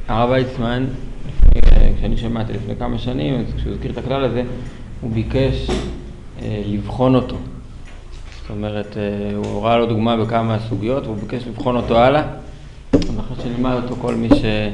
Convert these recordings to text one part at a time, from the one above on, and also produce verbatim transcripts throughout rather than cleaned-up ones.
הרב ויצמן, כשאני שמעתי לפני כמה שנים, כשהוא הזכיר את הכלל הזה, הוא ביקש אה, לבחון אותו. זאת אומרת, אה, הוא הוראה לו דוגמה בכמה סוגיות, והוא ביקש לבחון אותו הלאה. אני חושב שנלמד אותו כל מי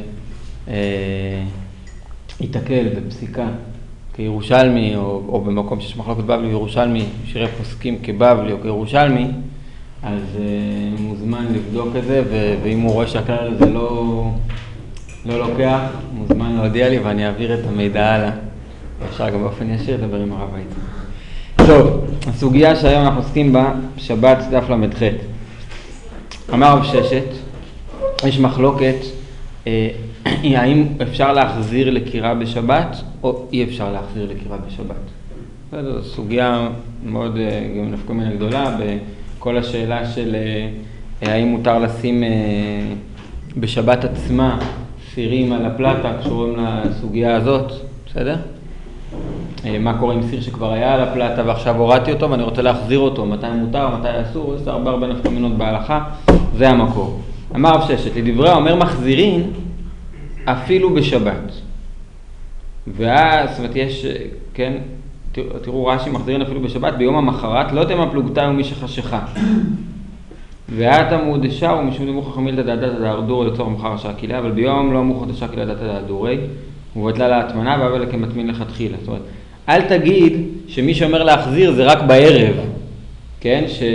שיתקל בפסיקה כירושלמי, או, או במקום שיש מחלוקת בבלי וירושלמי, שירי פוסקים כבבלי או כירושלמי, אז אה, מוזמן לבדוק את זה, ו- ואם הוא רואה שהכלל הזה לא... לא לוקח, מוזמן להודיע לי ואני אעביר את המידע הלאה. אפשר גם באופן ישיר לדבר עם הרב ויצמן. טוב, הסוגיה שהיום אנחנו עוסקים בה, שבת דף למ"ח. אמר רב ששת, יש מחלוקת, אה, האם אפשר להחזיר לקירה בשבת או אי אפשר להחזיר לקירה בשבת. זו סוגיה מאוד גם נפקא מינה גדולה, בכל השאלה של אה, האם מותר לשים אה, בשבת עצמה, סירים על הפלטה קשורים לסוגיה הזאת, בסדר? מה קורה עם סיר שכבר היה על הפלטה ועכשיו הורדתי אותו ואני רוצה להחזיר אותו, מתי מותר, מתי אסור, יש הרבה הרבה נפקא מינות בהלכה, זה המקור. אמר רב ששת, לדברי אומר מחזירין אפילו בשבת. ואז, זאת אומרת, יש, כן, תראו רש"י, מחזירין אפילו בשבת, ביום המחרת לא תמה פלוגתה ומי שחשיכה. ואת המודשה ומשום דמו חכמיל דדדת דארדורי לצורך מחר השעה כליה, אבל ביום לא אמור חודשה כליה דדדת דארדורי, ובטלה להטמנה ואבל כמטמין לכתחילה. זאת אומרת, אל תגיד שמי שאומר להחזיר זה רק בערב, כן? ש...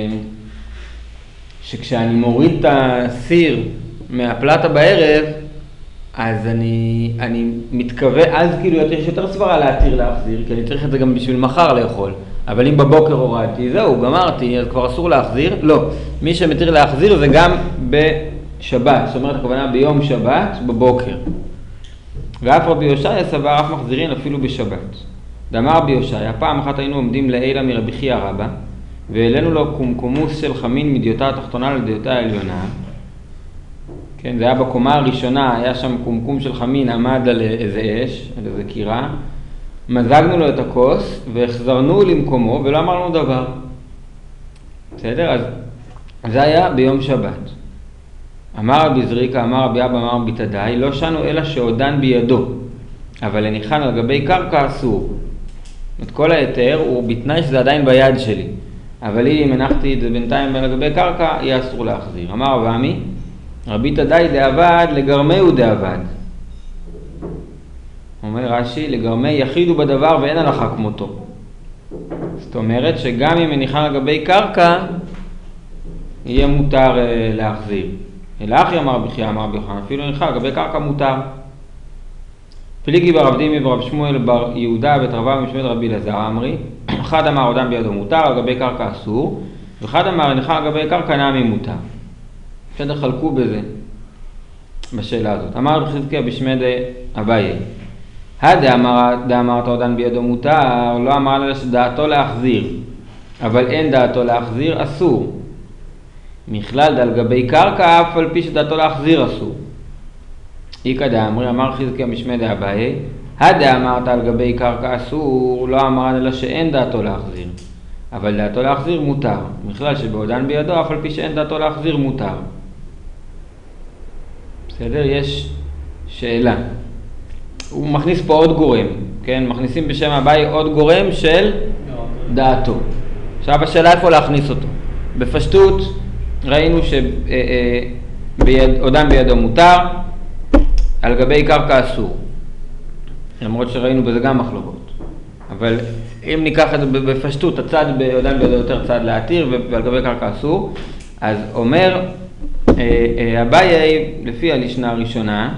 שכשאני מוריד את הסיר מהפלטה בערב, אז אני, אני מתכוון, אז כאילו יש יותר סברה להתיר להחזיר, כי אני צריך את זה גם בשביל מחר לאכול. אבל אם בבוקר הורדתי, זהו, גמרתי, אז כבר אסור להחזיר? לא. מי שמתיר להחזיר זה גם בשבת, זאת אומרת, הכוונה ביום שבת, בבוקר. ואף רבי יושעיה סבר אף מחזירין אפילו בשבת. דאמר רבי יושעיה, פעם אחת היינו עומדים לעילה מרבי חייא רבא, והעלינו לו קומקומוס של חמין מדיותה התחתונה לדיותה העליונה. כן, זה היה בקומה הראשונה, היה שם קומקום של חמין, עמד על איזה אש, על איזה קירה. מזגנו לו את הכוס והחזרנו למקומו ולא אמר לנו דבר. בסדר? אז זה היה ביום שבת. אמר רבי זריקה, אמר רבי אבא, אמר רבי תדאי, לא שנו אלא שעודן בידו, אבל הניחן על גבי קרקע אסור. את כל היתר הוא בתנאי שזה עדיין ביד שלי. אבל אם הנחתי את זה בינתיים בין לגבי קרקע, יהיה אסור להחזיר. אמר רבי עמי, רבי תדאי דאבד לגרמהו דאבד. אומר רש"י, לגרמי יחידו בדבר ואין הלכה כמותו. זאת אומרת שגם אם מניחה לגבי קרקע, יהיה מותר אה, להחזיר. אלא אחי אמר בחייה, אמר ביוחנן, אפילו מניחה לגבי קרקע מותר. פליגי ברב דימי ברב שמואל בר יהודה ותרבה במשמד רבי אלעזר אמרי, אחד אמר עודם בידו מותר, לגבי קרקע אסור, ואחד אמר מניחה לגבי קרקע נמי מותר. בסדר, חלקו בזה, בשאלה הזאת. אמר רבי חזקיה בשמד אביי, דאמרת עודן בידו מותר, לא אמר לה שדעתו להחזיר, אבל אין דעתו להחזיר, אסור. מכלל דל גבי קרקע, אף על פי שדעתו להחזיר אסור. איקא דאמרי, אמר חזקיה משמי דאביי, הדאמרת על גבי קרקע אסור, לא אמר לה שאין דעתו להחזיר, אבל דעתו להחזיר מותר. מכלל שבעודן בידו, אף על פי שאין דעתו להחזיר מותר. בסדר? יש שאלה. הוא מכניס פה עוד גורם, כן? מכניסים בשם אביי עוד גורם של דעתו. עכשיו השאלה איפה להכניס אותו. בפשטות ראינו שעודם בידו מותר, על גבי קרקע אסור. למרות שראינו בזה גם מחלוקות. אבל אם ניקח את זה בפשטות, הצד בעודם בידו יותר צד להתיר ועל גבי קרקע אסור, אז אומר אביי לפי הלשנה הראשונה,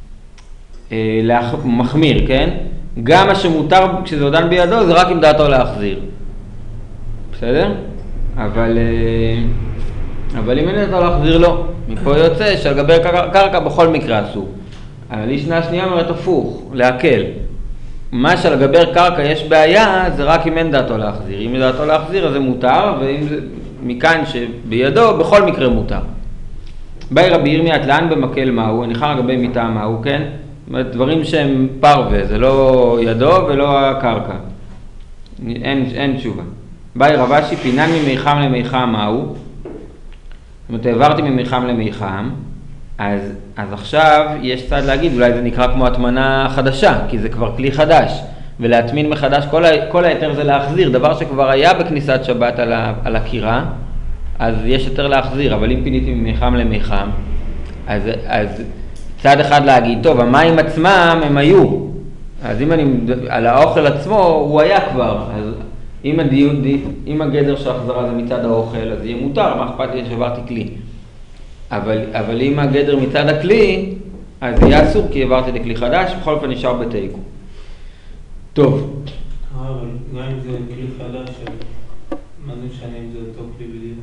מחמיר, כן? גם מה שמותר כשזה עודן בידו זה רק עם דעתו להחזיר. בסדר? אבל אבל אם אין דעתו להחזיר לא. מפה יוצא שעל גבי קרקע בכל מקרה אסור. הלשנה השנייה אומרת הפוך, להקל. מה שעל גבי קרקע יש בעיה זה רק אם אין דעתו להחזיר. אם אין דעתו להחזיר אז זה מותר, ואם זה מכאן שבידו בכל מקרה מותר. באי רבי ירמיה תלן במקל מהו, הניחה לגבי מיטה מהו, כן? זאת אומרת, דברים שהם פרווה, זה לא ידו ולא הקרקע. אין, אין תשובה. באי רב אשי, פינן ממיחם למיחם מהו. זאת אומרת, העברתי ממיחם למיחם, אז, אז עכשיו יש צד להגיד, אולי זה נקרא כמו התמנה חדשה, כי זה כבר כלי חדש, ולהטמין מחדש, כל, ה, כל היתר זה להחזיר, דבר שכבר היה בכניסת שבת על, ה, על הקירה, אז יש יותר להחזיר, אבל אם פיניתי ממיחם למיחם, אז, אז צד אחד להגיד, טוב, המים עצמם הם היו, אז אם אני, על האוכל עצמו הוא היה כבר, אז אם, הדיוד, אם הגדר של החזרה זה מצד האוכל, אז יהיה מותר, מה אכפת לי שברתי כלי. אבל, אבל אם הגדר מצד הכלי, אז יהיה אסור כי עברתי לכלי חדש, בכל אופן נשאר בתיקו. טוב. אבל גם אם זה כלי חדש, מה זה משנה אם זה אותו כלי בדיוק?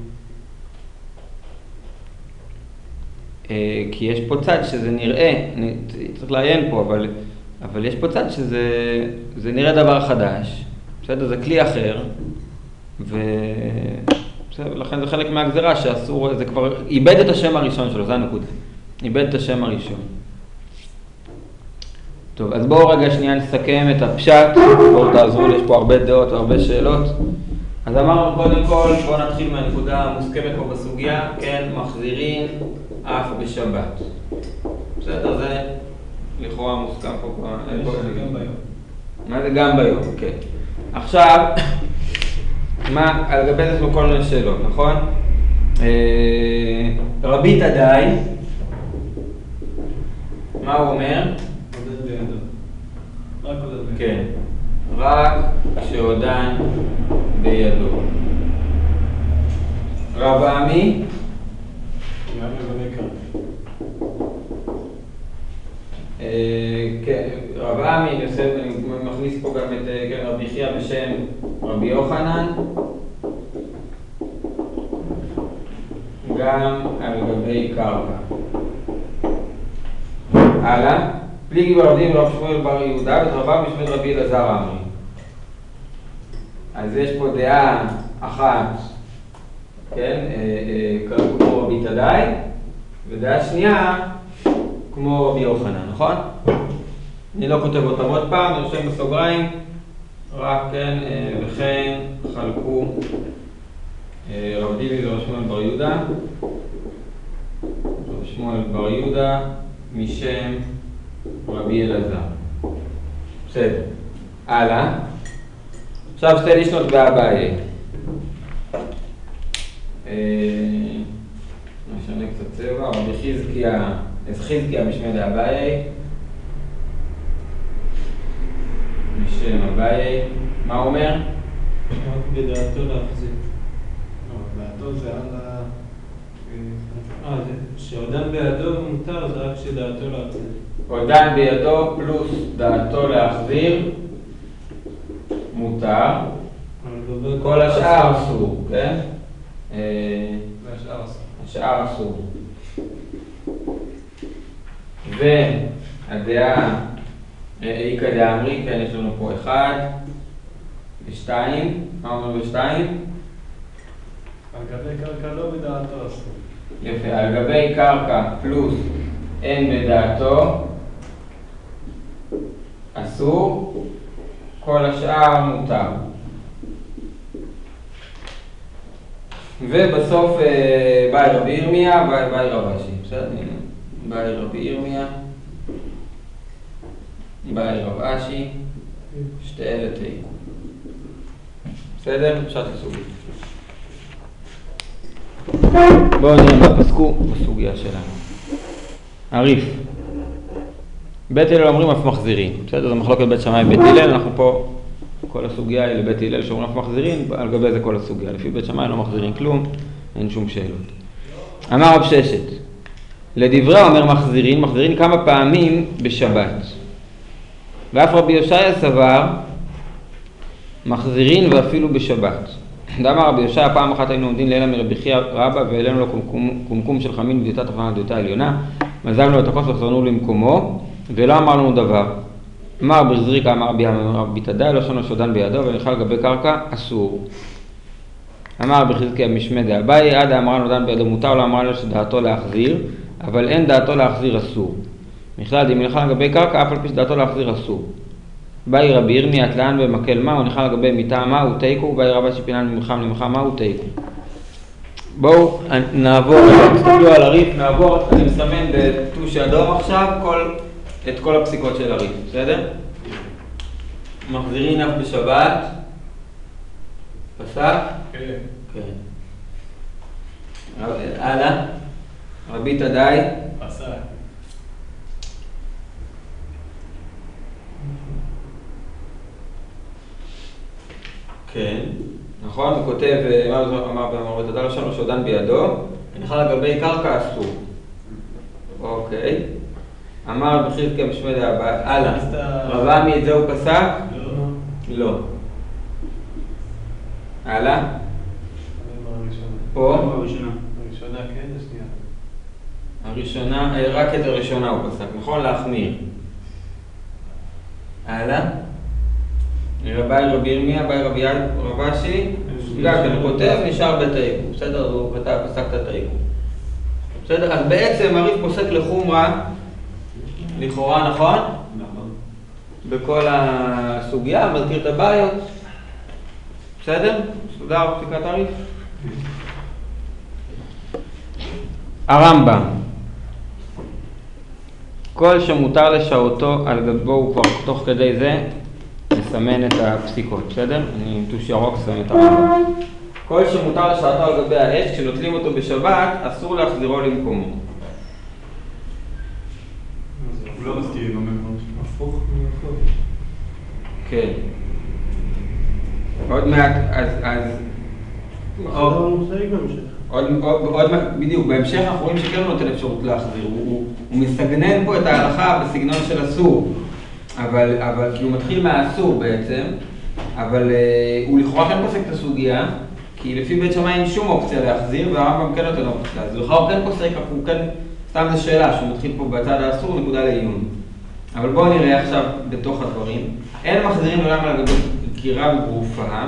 כי יש פה צד שזה נראה, צריך לעיין פה, אבל, אבל יש פה צד שזה זה נראה דבר חדש, בסדר? זה כלי אחר, ולכן זה חלק מהגזרה שאסור, זה כבר איבד את השם הראשון שלו, זה הנקודה, איבד את השם הראשון. טוב, אז בואו רגע שנייה נסכם את הפשט, בואו תעזרו לי, יש פה הרבה דעות והרבה שאלות. אז אמרנו קודם כל, בואו נתחיל מהנקודה המוסכמת פה בסוגיה, כן, מחזירים אף בשבת. בסדר, זה לכאורה מוסכם פה. זה גם ביום. מה זה גם ביום, כן. עכשיו, מה, על גבי זה יש לו כל מיני שאלות, נכון? רבי תדאי, מה הוא אומר? עודד בידו. רק עודד בידו. כן, רק כשעודן בידו. רב עמי? גם לגבי קרקע. כן, רב עמי, אני עושה, אני מכניס פה גם את רבי חייא בשם רבי יוחנן, גם על גבי קרקע. הלאה, פליגי ברבים רב שמואל בר יהודה ותרבם בשמת רבי אלעזר עמרי. אז יש פה דעה אחת, כן, כמו רבי תדאי, ודעה שנייה כמו רבי יוחנן, נכון? אני לא כותב אותם עוד פעם, אני רושם בסוגריים, רק כן, וכן חלקו רב דיבי ורב שמואל בר יהודה, רב שמואל בר יהודה משם רבי אלעזר. בסדר, הלאה. עכשיו שתי לשנות באביי. נשנה קצת צבע, רבי חזקיה, אז חזקיה משמי דאביי. משם אביי. מה הוא אומר? רק בדעתו להחזיר. דעתו זה על ה... אה, שעודן בידו מותר, זה רק שדעתו להחזיר. עודן בידו פלוס דעתו להחזיר מותר. כל השאר אסור, כן? והשאר אסור. השאר אסור. והדעה איקא דאמרי, כן, יש לנו פה אחד ושתיים. מה אומר בשתיים? על גבי קרקע לא בדעתו אסור. יפה, על גבי קרקע פלוס אין בדעתו אסור, כל השאר מותר. ובסוף באי רבי ירמיה, באי רב אשי, בסדר? באי רבי ירמיה, באי רב אשי, שתי אלה תיקו. בסדר? פשט הסוגיה. בואו נראה מה פסקו בסוגיה שלנו. עריף. בית הלל אומרים אף מחזירים. בסדר? זה מחלוקת בית שמאי ובית הלל. אנחנו פה, כל הסוגיה היא לבית הלל שאומרים אף מחזירים, על גבי זה כל הסוגיה. לפי בית שמאי לא מחזירים כלום, אין שום שאלות. אמר רב ששת, לדברי אומר מחזירים, מחזירים כמה פעמים בשבת. ואף רבי יושעיה סבר, מחזירים ואפילו בשבת. דאמר רבי יושעיה, פעם אחת היינו עומדים לילה מרבי חייא רבא והעלינו לו קומקום של חמין בדיוטת רחמנא דיוטה העליונה, מזגנו את הכוס וחזרנו למקומו ולא אמר לנו דבר. אמר בזריקה, אמר רבי תדאי, לא שנו שודן בידו ונאכל גבי קרקע אסור. אמר בחזקיה משמי דאביי, עד אמרנו עודן בידו מותר, לא אמר לו שדעתו להחזיר, אבל אין דעתו להחזיר אסור. בכלל, אם נאכל גבי קרקע, אף על פי שדעתו להחזיר אסור. באי רבי ירמיה תלן במקל מה, הוא נחל לגבי מיטה מה, הוא תיקו, ובאי רבא שפינן ממחם למחם מה, הוא תיקו. בואו נעבור, תסתכלו על הריף, נעבור, אני מסמן בטוש אדום עכשיו כל, את כל הפסיקות של הריף, בסדר? מחזירין אף בשבת, פסק? כן. כן. הלאה, רבי תדאי? פסק. כן, נכון, הוא כותב, מה הוא אמר במורה תדע לשון שעודן בידו, נכלל לגבי קרקע אסור. אוקיי. אמר בחיז כמשמד הבא, הלאה. רב עמי את זה הוא פסק? לא. לא. הלאה. פה? הראשונה. הראשונה כן, השנייה. הראשונה, רק את הראשונה הוא פסק, נכון? להחמיר. הלאה. רבי רבי ירמיה, רבי רבי רבשי, גם כן הוא כותב, נשאר בתיקו, בסדר? הוא כתב, פסק את התיקו. בסדר? אז בעצם הריף פוסק לחומרה, לכאורה, נכון? נכון. בכל הסוגיה, מזכיר את הבעיות. בסדר? סודר פסיקת הריף? הרמב"ם, כל שמותר לשעותו על גבו הוא כבר תוך כדי זה לסמן את הפסיקות, בסדר? אני עם טוש ירוק אסמן את הרמב"ם. כל שמותר לשעותו על גבי האש, כשנוטלים אותו בשבת, אסור להחזירו למקומו. הוא לא מסכים, הוא אומר הפוך מהפוך. כן. עוד מעט, אז... אז... עוד, עוד, עוד, בדיוק, בהמשך אנחנו רואים שכן הוא נותן אפשרות להחזיר, הוא, הוא, הוא מסגנן פה את ההלכה בסגנון של אסור, אבל, אבל כי הוא מתחיל מהאסור בעצם, אבל אה, הוא לכאורה כן פוסק את הסוגיה, כי לפי בית שמאי אין שום אופציה להחזיר, והרמב"ם כן נותן אופציה, אז לכאורה הוא כן פוסק, הוא כן, סתם זו שאלה, שהוא מתחיל פה בצד האסור, נקודה לעיון. אבל בואו נראה עכשיו בתוך הדברים, אין מחזירים לעולם על גבי קירה וגרופה,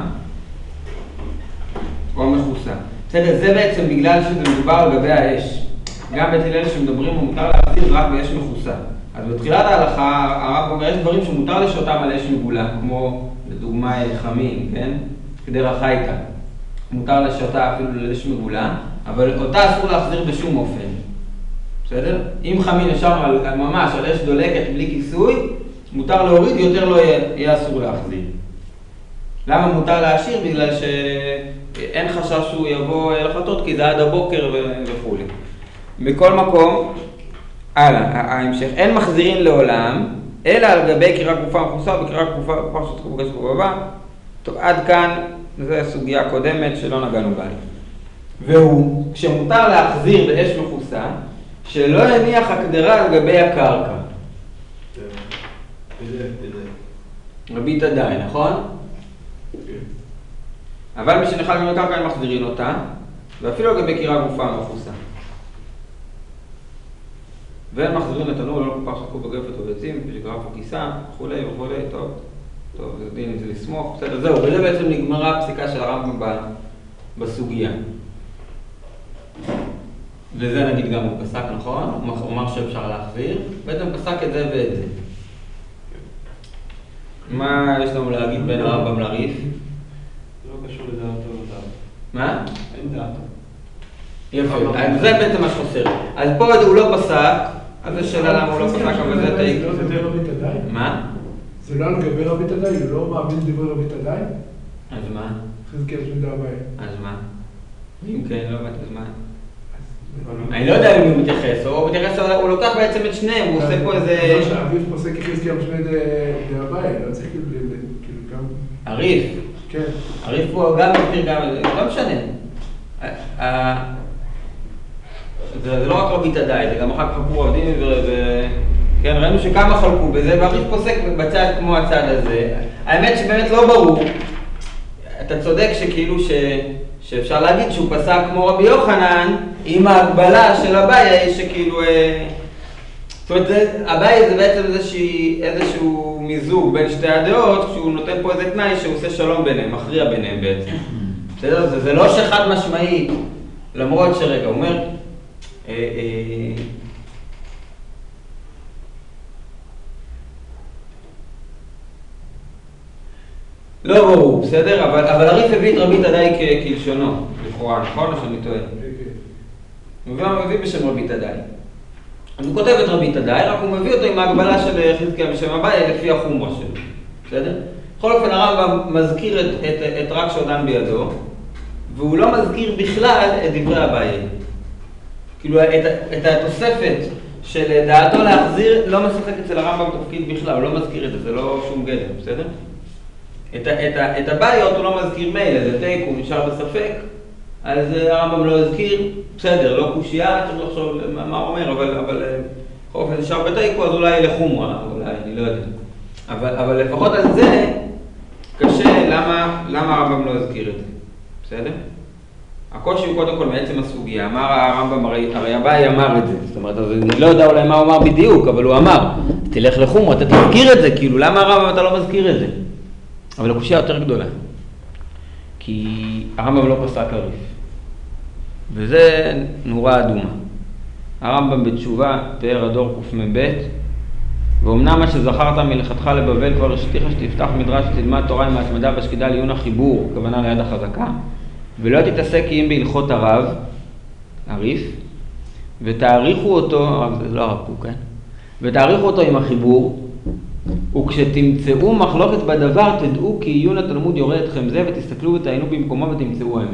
או מכוסה. בסדר, זה בעצם בגלל שזה מדובר על גבי האש. גם בית הלל שמדברים הוא מותר להחזיר רק באש מכוסה. אז בתחילת ההלכה, הרב אומר, יש דברים שמותר לשאותם על אש מגולה, כמו לדוגמה חמין, כן? כדרך חייטה. מותר לשאותה אפילו לאש מגולה, אבל אותה אסור להחזיר בשום אופן. בסדר? אם חמין ישרנו על, על ממש על אש דולקת בלי כיסוי, מותר להוריד, יותר לא יהיה, יהיה אסור להחזיר. למה מותר להשאיר? בגלל שאין חשש שהוא יבוא לחטות, כי זה עד הבוקר וכו'. בכל מקום, הלאה, ההמשך. אין מחזירים לעולם, אלא על גבי קירה גופה מכוסה, בקירה גופה שתקו בגש בבא. טוב, עד כאן, זו הסוגיה קודמת שלא נגענו בה. והוא, כשמותר להחזיר באש מכוסה, שלא יניח הקדרה על גבי הקרקע. רבי תדאי, נכון? אבל מי שנחל גם לקרקע הם מחזירים אותה, ואפילו לגבי קירה גופה מכוסה. והם מחזירים לתנור, לא קופה שחקו בגפת או ביצים, ושגרף או כיסה, וכולי וכולי, טוב, טוב, זה דין, זה לסמוך, בסדר, זהו, וזה בעצם נגמרה הפסיקה של הרמב"ם בסוגיה. וזה נגיד גם הוא פסק, נכון? הוא אמר שאפשר להחזיר, בעצם פסק את זה ואת זה. מה יש לנו להגיד בין הרמב"ם לריף? לא קשור לדעתו לדעת. מה? אין דעתו. יפה, אז זה בעצם מה שחסר. אז פה הוא לא פסק, אז זו שאלה למה הוא לא פסק, אבל זה תאיק. זה לא רבי תדאי? מה? זה לא לגבי רבי תדאי, הוא לא מאמין דברי רבי תדאי? אז מה? חזקאל שמידה הבאה. אז מה? אם כן, לא באת, אז מה? אני לא יודע אם הוא מתייחס, הוא מתייחס, הוא לוקח בעצם את שניהם, הוא עושה פה איזה... לא שהאביב פוסק חזקאל שמידה הבאה, לא צריך כאילו גם... הריף. כן. הריף הוא גם מפיר גם, לא משנה. זה לא רק רבי תדאי, זה גם אחר כך חלקו עובדים ו... כן, ראינו שכמה חלקו בזה, והריף פוסק בצד כמו הצד הזה. האמת שבאמת לא ברור. אתה צודק שכאילו ש... שאפשר להגיד שהוא פסק כמו רבי יוחנן, עם ההגבלה של אביי, שכאילו... זאת אומרת, אביי זה בעצם איזושהי, איזשהו מיזוג בין שתי הדעות, כשהוא נותן פה איזה תנאי שהוא עושה שלום ביניהם, מכריע ביניהם בעצם. בסדר? זה, זה לא שחד משמעי, למרות שרגע, הוא אומר... אה, אה, לא ברור, בסדר? אבל, אבל הריף הביא את רבי תדאי כלשונו, לכאורה, נכון? או שאני טועה? הוא מביא בשם רבי תדאי. אז הוא כותב את רבי תדאי, רק הוא מביא אותו עם ההגבלה של חזקיה בשם אביי לפי החומרה שלו, בסדר? בכל אופן הרמב"ם מזכיר את, את, את רק שעודן בידו, והוא לא מזכיר בכלל את דברי אביי. כאילו את, את התוספת של דעתו להחזיר לא משחק אצל הרמב"ם תפקיד בכלל, הוא לא מזכיר את זה, זה לא שום גדר, בסדר? את, את, את הבעיות הוא לא מזכיר מילא, זה תיק, הוא נשאר בספק, אז הרמב"ם לא הזכיר, בסדר, לא קושייה, צריך לחשוב מה, מה הוא אומר, אבל, אבל בכל אופן נשאר בתיקו, אז אולי לחומרה, אולי, אני לא יודע. אבל, אבל לפחות על זה קשה, למה, למה הרמב"ם לא הזכיר את זה, בסדר? הקושי הוא קודם כל מעצם הסוגיה, אמר הרמב"ם, הרי, הרי אביי אמר את זה, זאת אומרת, אז אני לא יודע אולי מה הוא אמר בדיוק, אבל הוא אמר, תלך לחומרה, אתה תזכיר את זה, כאילו, למה הרמב"ם אתה לא מזכיר את זה? אבל הקושיה יותר גדולה, כי הרמב"ם לא פסק הריף, וזה נורה אדומה. הרמב"ם בתשובה, פאר הדור קמ"ב, ואומנם מה שזכרת מלכתך לבבל כבר השתיך שתפתח מדרש תלמד תורה עם ההתמדה והשקידה לעיון החיבור, כוונה ליד החזקה, ולא תתעסק אם בהלכות הרב, הריף, ותאריכו אותו, הרב זה לא הרב קוק, כן? ותאריכו אותו עם החיבור, וכשתמצאו מחלוקת בדבר תדעו כי עיון התלמוד יורה אתכם זה ותסתכלו ותעיינו במקומו ותמצאו האמת.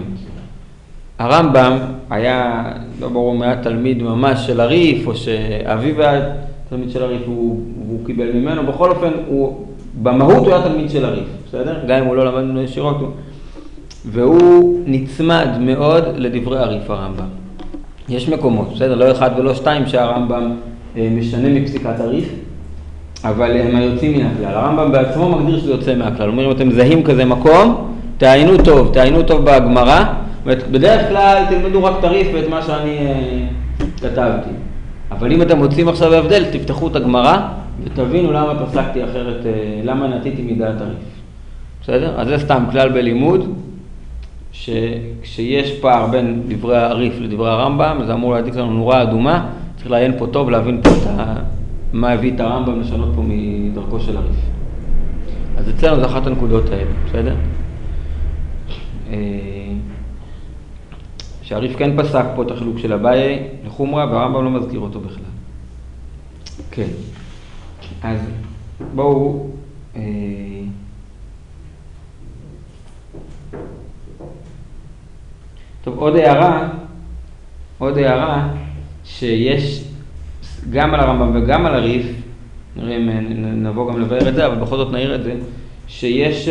הרמב"ם היה, לא ברור מה היה תלמיד ממש של הריף, או שאביו היה תלמיד של הריף, הוא, הוא קיבל ממנו, בכל אופן, הוא, במהות הוא היה תלמיד של הריף, בסדר? גם אם הוא לא למד ממנו ישירות, הוא... והוא נצמד מאוד לדברי הריף הרמב"ם. יש מקומות, בסדר? לא אחד ולא שתיים שהרמב"ם משנה מפסיקת הריף, אבל הם היוצאים מן הכלל. הרמב"ם בעצמו מגדיר שזה יוצא מהכלל. אומרים, אתם זהים כזה מקום, תעיינו טוב, תעיינו טוב בהגמרא, בדרך כלל תלמדו רק את הריף ואת מה שאני uh, כתבתי. אבל אם אתם מוצאים עכשיו הבדל, תפתחו את הגמרא ותבינו למה פסקתי אחרת, uh, למה נטיתי מדעת הריף. בסדר? אז זה סתם כלל בלימוד, שכשיש פער בין דברי הריף לדברי הרמב"ם, זה אמור להדליק לנו נורה אדומה, צריך לעיין פה טוב, להבין פה את ה... מה הביא את הרמב"ם לשנות פה מדרכו של הריף. אז אצלנו זה אחת הנקודות האלה, בסדר? שהריף כן פסק פה את החילוק של אביי לחומרה, והרמב"ם לא מזכיר אותו בכלל. כן. אז בואו... טוב, עוד הערה, עוד הערה, שיש גם על הרמב"ם וגם על הריף, נראה אם נבוא גם לבאר את זה, אבל בכל זאת נעיר את זה, שיש,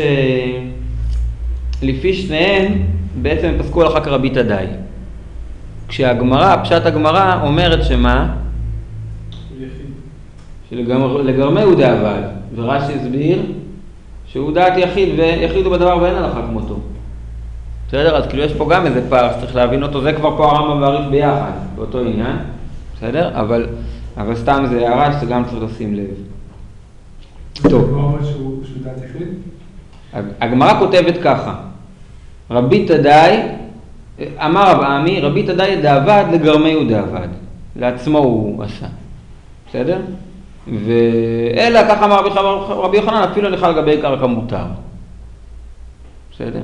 לפי שניהם, בעצם פסקו הלכה כרבי תדאי. כשהגמרא, פשט הגמרא אומרת שמה? שלגרמי הוא דאבל, ורש"י הסביר שהוא דעת יחיד, ויחיד הוא בדבר ואין הלכה כמותו. בסדר? אז כאילו יש פה גם איזה פער, צריך להבין אותו, זה כבר פה הרמב"ם והריף ביחד, באותו עניין, בסדר? אבל, אבל סתם זה הערה שזה גם צריך לשים לב. טוב. הוא אומר שהוא דעת יחיד? הגמרא כותבת ככה, רבי תדאי, אמר רב עמי, רבי תדאי דאבד לגרמי הוא דאבד, לעצמו הוא עשה, בסדר? ואלא, ככה אמר רבי יוחנן, אפילו לך לגבי קרקע מותר. בסדר?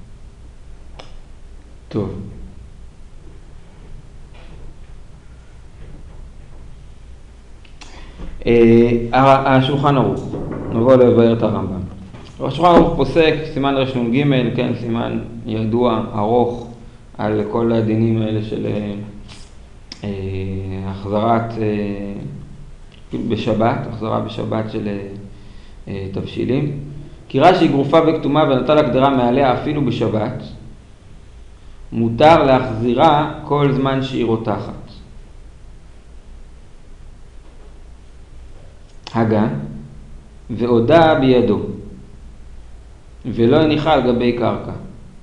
טוב. השולחן ערוך, נבוא לבאר את הרמב"ם. השולחן ערוך פוסק, סימן רשנון ג', כן, סימן ידוע, ארוך, על כל הדינים האלה של אה, החזרת אה, בשבת, החזרה בשבת של אה, תבשילים. כי רש"י גרופה וכתומה ונטל הגדרה מעליה אפילו בשבת, מותר להחזירה כל זמן שהיא רותחת. הגה, ועודה בידו, ולא הניחה על גבי קרקע.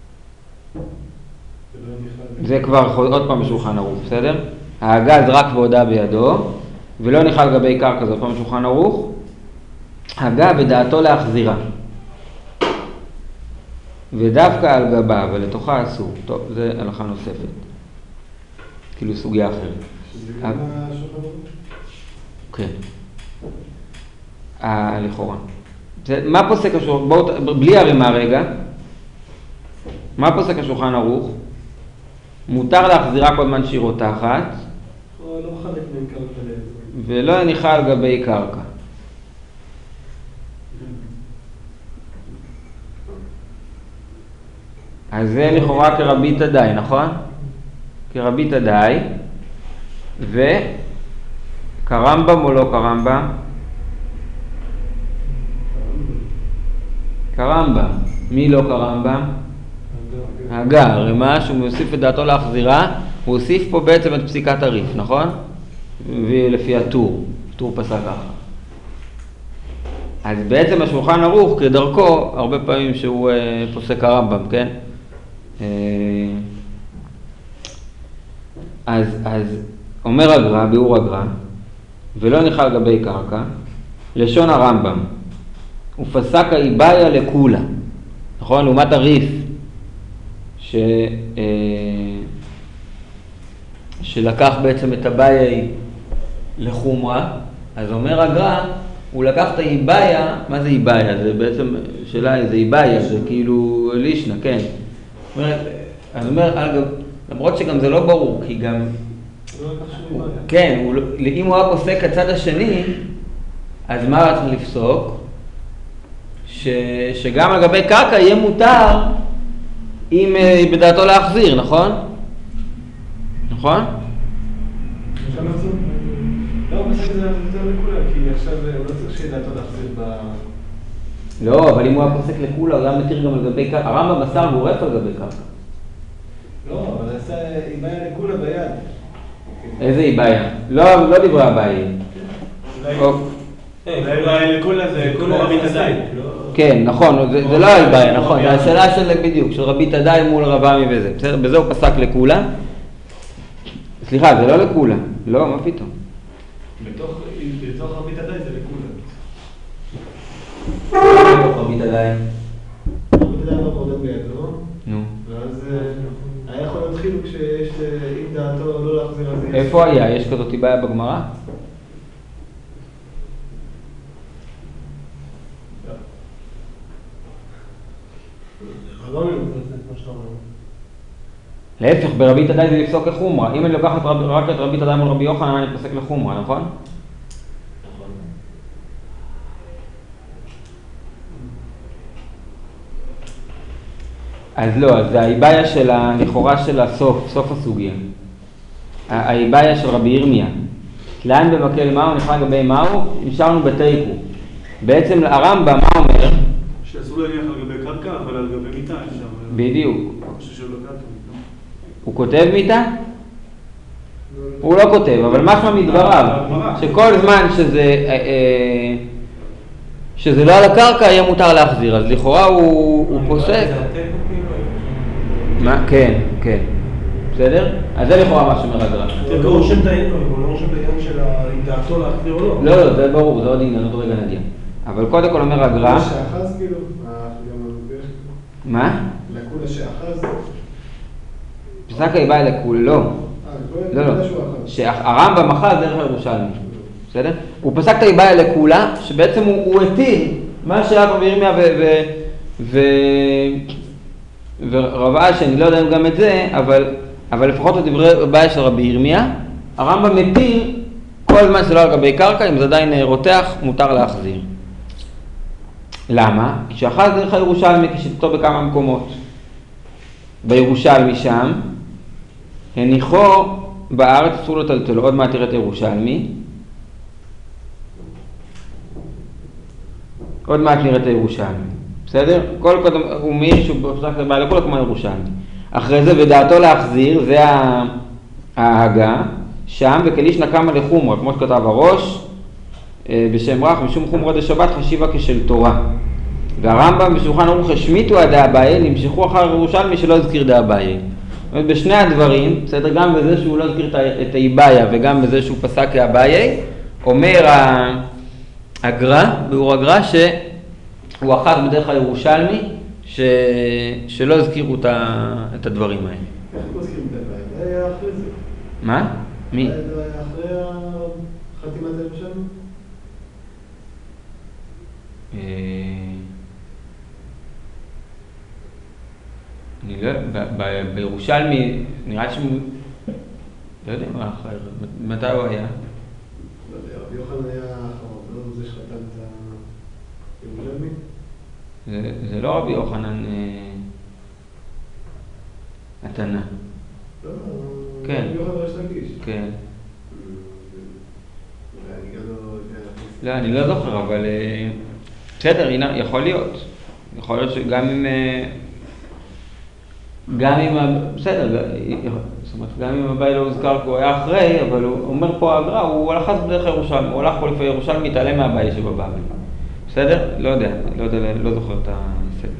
זה כבר עוד פעם בשולחן ערוך, בסדר? ההגה זה רק ועודה בידו, ולא הניחה על גבי קרקע, זה עוד פעם בשולחן ערוך. הגה בדעתו להחזירה. ודווקא על גבה, אבל לתוכה אסור. טוב, זה הלכה נוספת. כאילו סוגיה אחרת. שזה גם השולחן ערוך? כן. אה, לכאורה. מה פוסק השולחן, בואו, בלי הרימה רגע, מה פוסק השולחן ערוך? מותר להחזירה כל זמן שהיא רותחת, או לא מחלק בין קרקע לאזור. ולא הניחה על גבי קרקע. אז זה לכאורה כרבי תדאי, נכון? כרבי תדאי, וכרמב"ם או לא כרמב"ם? כרמב"ם. מי לא כרמב"ם? הגר, מה שהוא מוסיף את דעתו להחזירה, הוא הוסיף פה בעצם את פסיקת הריף, נכון? ולפי הטור, טור פסק ככה. אז בעצם השולחן ערוך כדרכו, הרבה פעמים שהוא אה, פוסק הרמב"ם, כן? אה, אז, אז אומר הגר"א, ביאור הגר"א, ולא ניחא על גבי קרקע, לשון הרמב"ם, ופסק האיבאיה לכולה, נכון? לעומת הריף, ש, אה, שלקח בעצם את הבאיה לחומרה, אז אומר הגר"א, הוא לקח את האיבאיה, מה זה איבאיה? זה בעצם, שאלה, זה איבאיה, זה כאילו לישנה, כן. אני אומר, אגב, למרות שגם זה לא ברור, כי גם, הוא, כן, הוא, אם הוא היה פוסק הצד השני, אז מה היה צריך לפסוק? ש, שגם על גבי קרקע יהיה מותר, אם בדעתו להחזיר, נכון? נכון? לא, בסדר זה יותר לכולה, כי עכשיו הוא לא צריך שדעתו להחזיר ב... לא, אבל אם הוא היה פוסק לכולה, הוא היה מתיר גם על גבי קרקע. הרמב"ם מסר גורף על גבי קרקע. לא, אבל עשה איבאיה לכולה ביד. איזה איבאיה? לא, לא דיברה הבאיה. איבאיה לכולה זה כמו רבי תדאי. כן, נכון, זה לא איבאיה, נכון. זה השאלה של בדיוק, של רבי תדאי מול רב עמי וזה. בסדר? בזה הוא פסק לכולה. סליחה, זה לא לכולה. לא, מה פתאום? בתוך רבי תדאי זה לכולה. בתוך רבי תדאי. רבי תדאי לא קודם בידו. נו. ואז היה יכול להיות חילוק שיש עם דעתו לא להחזיר על זה. איפה היה? יש כזאת איבאיה בגמרא? להפך, ברבי תדאי זה לפסוק לחומרה. אם אני לוקח רק את רבי תדאי מול רבי יוחנן, אני פוסק לחומרה, נכון? אז לא, אז זה האיבאיה של לכאורה של הסוף, סוף הסוגיה. האיבאיה של רבי ירמיה. לאן במקל מהו, נפרד לגבי מהו, נשארנו בתיקו. בעצם הרמב"ם, מה אומר? שאסור להניח על גבי קרקע, אבל על גבי מיטה אפשר. בדיוק. ששוב לקרקע. הוא כותב מיטה? הוא לא כותב, אבל משמע מדבריו, שכל זמן שזה, שזה לא על הקרקע יהיה מותר להחזיר, אז לכאורה הוא פוסק. מה? כן, כן. בסדר? אז זה לכאורה מה שאומר הגר"א. הוא לא רושם את העניין של אם דעתו להחזיר או לא. לא, לא, זה ברור, זה עוד עניין, עוד רגע נגיע. אבל קודם כל אומר הגר"א... שאחז כאילו? מה? לכולה שאחז? פסק האיבאיה לכולה, לא. לא, לא. שהרמב"ם אחז דרך הירושלמי. בסדר? הוא פסק את האיבאיה לכולה, שבעצם הוא התיר מה שהיה רבי ירמיה ורב אשי, אני לא יודע גם את זה, אבל לפחות לדברי הבעיה של רבי ירמיה, הרמב"ם מתיר כל זמן שלא על גבי קרקע, אם זה עדיין רותח, מותר להחזיר. למה? כי שאחז דרך הירושלמי כשיטתו בכמה מקומות. בירושלמי שם, הניחו בארץ אסור לו טלטלו, עוד מעט תראה את הירושלמי. עוד מעט נראה את הירושלמי. בסדר? כל קודם, הוא מעיר שהוא פסק את הבעיה לכל כמו הירושלמי. אחרי זה ודעתו להחזיר, זה ההגה, שם וכליש נקמה לחומרה, כמו שכתב הראש, בשם רח, משום חומרה דשבת חשיבה כשל תורה. והרמב"ם בשולחן ערוך השמיטו הדעה הבאיה, נמשכו אחר ירושלמי שלא הזכיר דעה הבאיה. זאת אומרת, בשני הדברים, בסדר, גם בזה שהוא לא הזכיר את האיבאיה וגם בזה שהוא פסק האבאיה, אומר הגר"א, ביאור הגר"א, שהוא אחז בדרך הירושלמי, ש... שלא הזכירו את הדברים האלה. איך לא הזכירו את האבאיה? זה היה אחרי זה. מה? מי? זה היה אחרי חתימת הירושלמי? אני לא, בירושלמי, נראה לי שהוא, לא יודע מה אחר, מתי הוא היה? לא יודע, רבי יוחנן היה האחרון, לא זה שחתן את הירושלמי? זה לא רבי יוחנן התנא. לא, כן. רבי יוחנן ראש לקיש. כן. אני גם לא יודע. לא, אני לא זוכר, אבל בסדר, הנה, יכול להיות. יכול להיות שגם אם... גם אם... בסדר, זאת אומרת, גם אם הבית לא הוזכר כי הוא היה אחרי, אבל הוא אומר פה הגר"א, הוא הלך אז בדרך ירושלמי, הוא הלך פה לפי ירושלמי, מתעלם מהבית שבבבל. בסדר? לא יודע, לא יודע, לא זוכר את הסדר.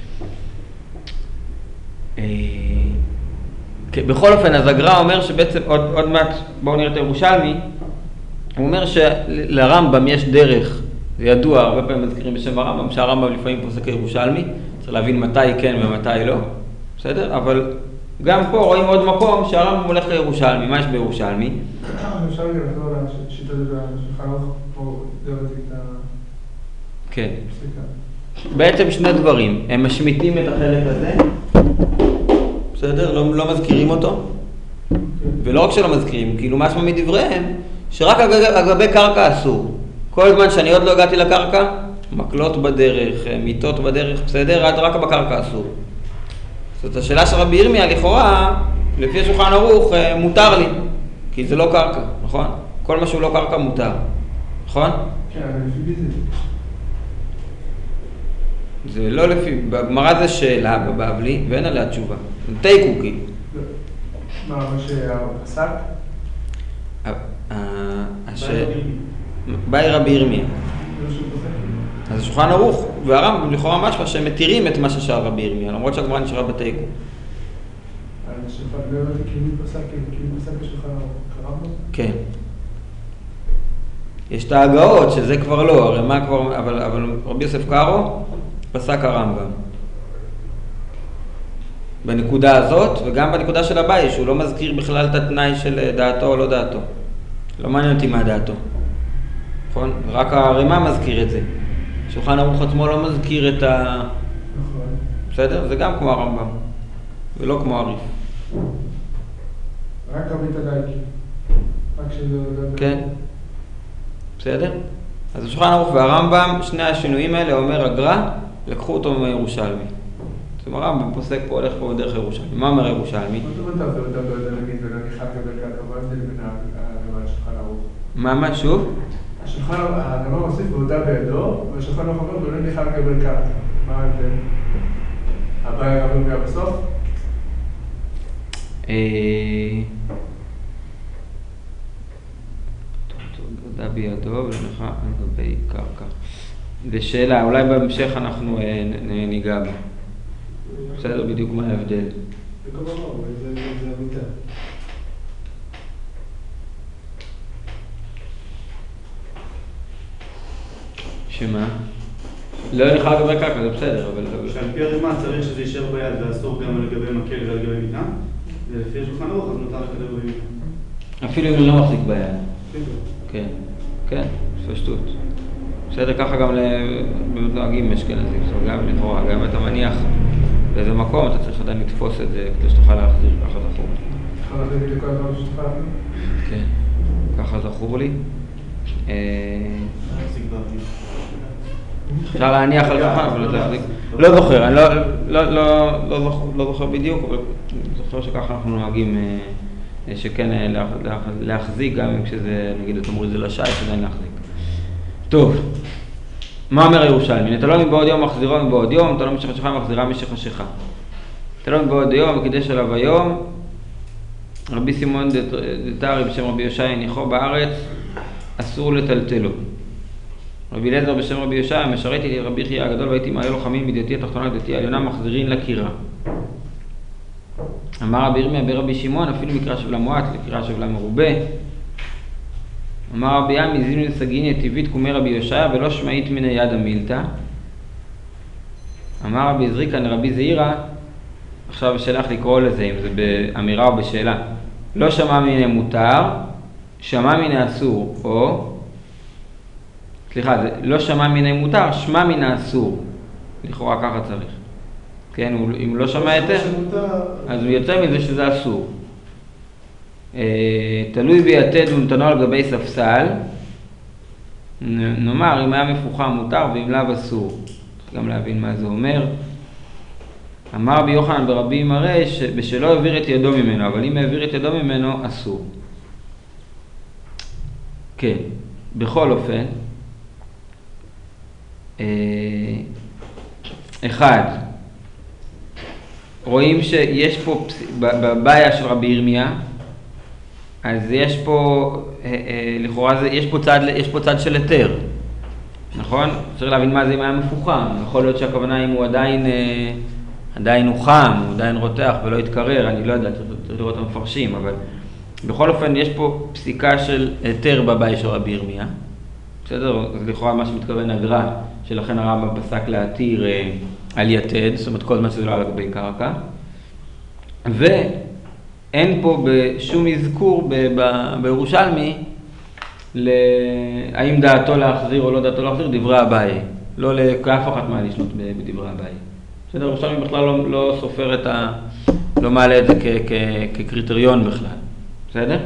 בכל אופן, אז הגר"א אומר שבעצם, עוד, עוד מעט, בואו נראה את ירושלמי, הוא אומר שלרמב"ם יש דרך, זה ידוע, הרבה פעמים מזכירים בשם הרמב"ם, שהרמב"ם לפעמים פוסק ירושלמי, צריך להבין מתי כן ומתי לא, בסדר? אבל גם פה רואים עוד מקום שהרמב"ם הולך לירושלמי, מה יש בירושלמי? אפשר לחזור לשיטה שלך, פה דרך את ה... כן. בעצם שני דברים, הם משמיטים את החלק הזה, בסדר? לא, לא מזכירים אותו, ולא רק שלא מזכירים, כאילו משמע מדבריהם, שרק אגבי קרקע אסור. כל זמן שאני עוד לא הגעתי לקרקע, מקלות בדרך, מיטות בדרך, בסדר? עד רק בקרקע אסור. זאת השאלה של רבי ירמיה, לכאורה, לפי השולחן ערוך, מותר לי, כי זה לא קרקע, נכון? כל מה שהוא לא קרקע מותר, נכון? כן, אבל לפי זה. זה לא לפי, בגמרא זה שאלה בבבלי, ואין עליה תשובה. זה תיקו כאילו. מה, מה שהפסק? באי רבי ירמיה. אז השולחן ערוך והרמב"ם לכאורה משמע שהם מתירים את מה ששאל רבי ירמיה, למרות שהגמרא נשארה בתיקו. לא הבנתי כאילו פסק, כאילו פסק בשולחן ערוך, הרמב"ם? כן. יש את ההגאות שזה כבר לא, הרי מה כבר, אבל, אבל רבי יוסף קארו פסק הרמב"ם. בנקודה הזאת, וגם בנקודה של הבית, שהוא לא מזכיר בכלל את התנאי של דעתו או לא דעתו. לא מעניין אותי מה דעתו. נכון? רק הרמ"א מזכיר את זה. שולחן ערוך עצמו לא מזכיר את ה... נכון. בסדר? זה גם כמו הרמב"ם. ולא כמו הריף. רק רבית הדייק. רק שזה... כן. בסדר? אז השולחן ערוך והרמב"ם, שני השינויים האלה, אומר הגר"א, לקחו אותו מירושלמי. זאת אומרת, הרמב"ם פוסק פה, הולך פה בדרך ירושלמי. מה אומר ירושלמי? מה זאת אומרת, אתה לא יודע להגיד ולקיחת קבל קרקע, מה זה לבין השולחן ערוך? מה, מה, שוב? השולחן, הרמב"ם מוסיף בעודה בידו, והשולחן ערוך אומר, ולא נלך לקבל קרקע. מה ההבדל? הבעיה הרמב"ם היה בסוף? בעודה בידו ולנך על גבי קרקע. ושאלה, אולי בהמשך אנחנו ניגע בה. בסדר, בדיוק מה ההבדל. זה כל דבר, זה אמיתה. שמה? לא נלך על גבי קרקע, זה בסדר, אבל... שעל פי הרמ"א צריך שזה יישאר ביד ואסור גם לגבי מקל ועל גבי מיטה, ולפי השולחן ערוך אז מותר לקדם במיטה. אפילו אם הוא לא מחזיק ביד. כן, כן, פשטות. בסדר, ככה גם למתנהגים אשכנזים, גם לכאורה, גם אם אתה מניח באיזה מקום, אתה צריך עדיין לתפוס את זה כדי שתוכל להחזיר, ככה זכור. ככה זה בדיוק הדבר שתוכל? כן, ככה זכור לי. אפשר להניח על שולחן, אבל אתה להחזיק. לא זוכר, אני לא זוכר בדיוק, אבל זוכר שככה אנחנו נוהגים שכן להחזיק, גם אם כשזה, נגיד, אתה מוריד את זה לשייך, עדיין להחזיק. טוב, מה אומר ירושלמי? נטלו מבעוד יום מחזירו מבעוד יום, נטלו משך השכה מחזירה משך השכה. נטלו מבעוד יום, וקידש עליו היום, רבי סימון דתרי בשם רבי יושע הניחו בארץ, אסור לטלטלו. רבי אליעזר בשם רבי יושע, משרת איתי רבי יחיא הגדול, והייתי מעלה לוחמים מדתי התחתונה לדתי העליונה מחזירין לקירה. אמר רבי ירמיה ברבי שמעון, אפילו מקרא שבלה מועט, לקירה שבלה מרובה. אמר רבי עמי, זינו לסגין יטיבית קומי רבי יושע, ולא שמעית מן היד המילתא. אמר רבי זריקה לרבי זעירא, עכשיו השאלה איך לקרוא לזה, אם זה באמירה או בשאלה. לא שמע מן המותר, שמע מן האסור, או, סליחה, זה לא שמע מן המותר, שמע מן האסור. לכאורה ככה צריך. כן, אם הוא לא שמע היתר, אז הוא יוצא מזה שזה אסור. תלוי ביתד ונתנו על גבי ספסל, נאמר, אם היה מפוחם מותר ואם לאו אסור. צריך גם להבין מה זה אומר. אמר רבי יוחנן ברבי מראה שבשלו העביר את ידו ממנו, אבל אם העביר את ידו ממנו, אסור. כן, בכל אופן, אחד, רואים שיש פה, בבעיה של רבי ירמיה, אז יש פה, לכאורה זה, יש פה צד, יש פה צד של היתר, נכון? צריך להבין מה זה אם היה מפוחם. יכול להיות שהכוונה אם הוא עדיין, עדיין הוא חם, הוא עדיין רותח ולא יתקרר, אני לא יודע, צריך לראות המפרשים, אבל בכל אופן יש פה פסיקה של היתר בבעיה של רבי ירמיה. בסדר? אז לכאורה מה שמתכוון הגר"א, שלכן הרמב"ם פסק להתיר אה, על יתד, זאת אומרת כל זמן שזה לא על גבי קרקע. ואין פה בשום אזכור ב- ב- בירושלמי, ל- האם דעתו להחזיר או לא דעתו להחזיר, דברי אביי. לא לאף אחת מהלשנות בדברי אביי. בסדר? ירושלמי בכלל לא, לא סופר את ה... לא מעלה את זה כ- כ- כקריטריון בכלל. בסדר?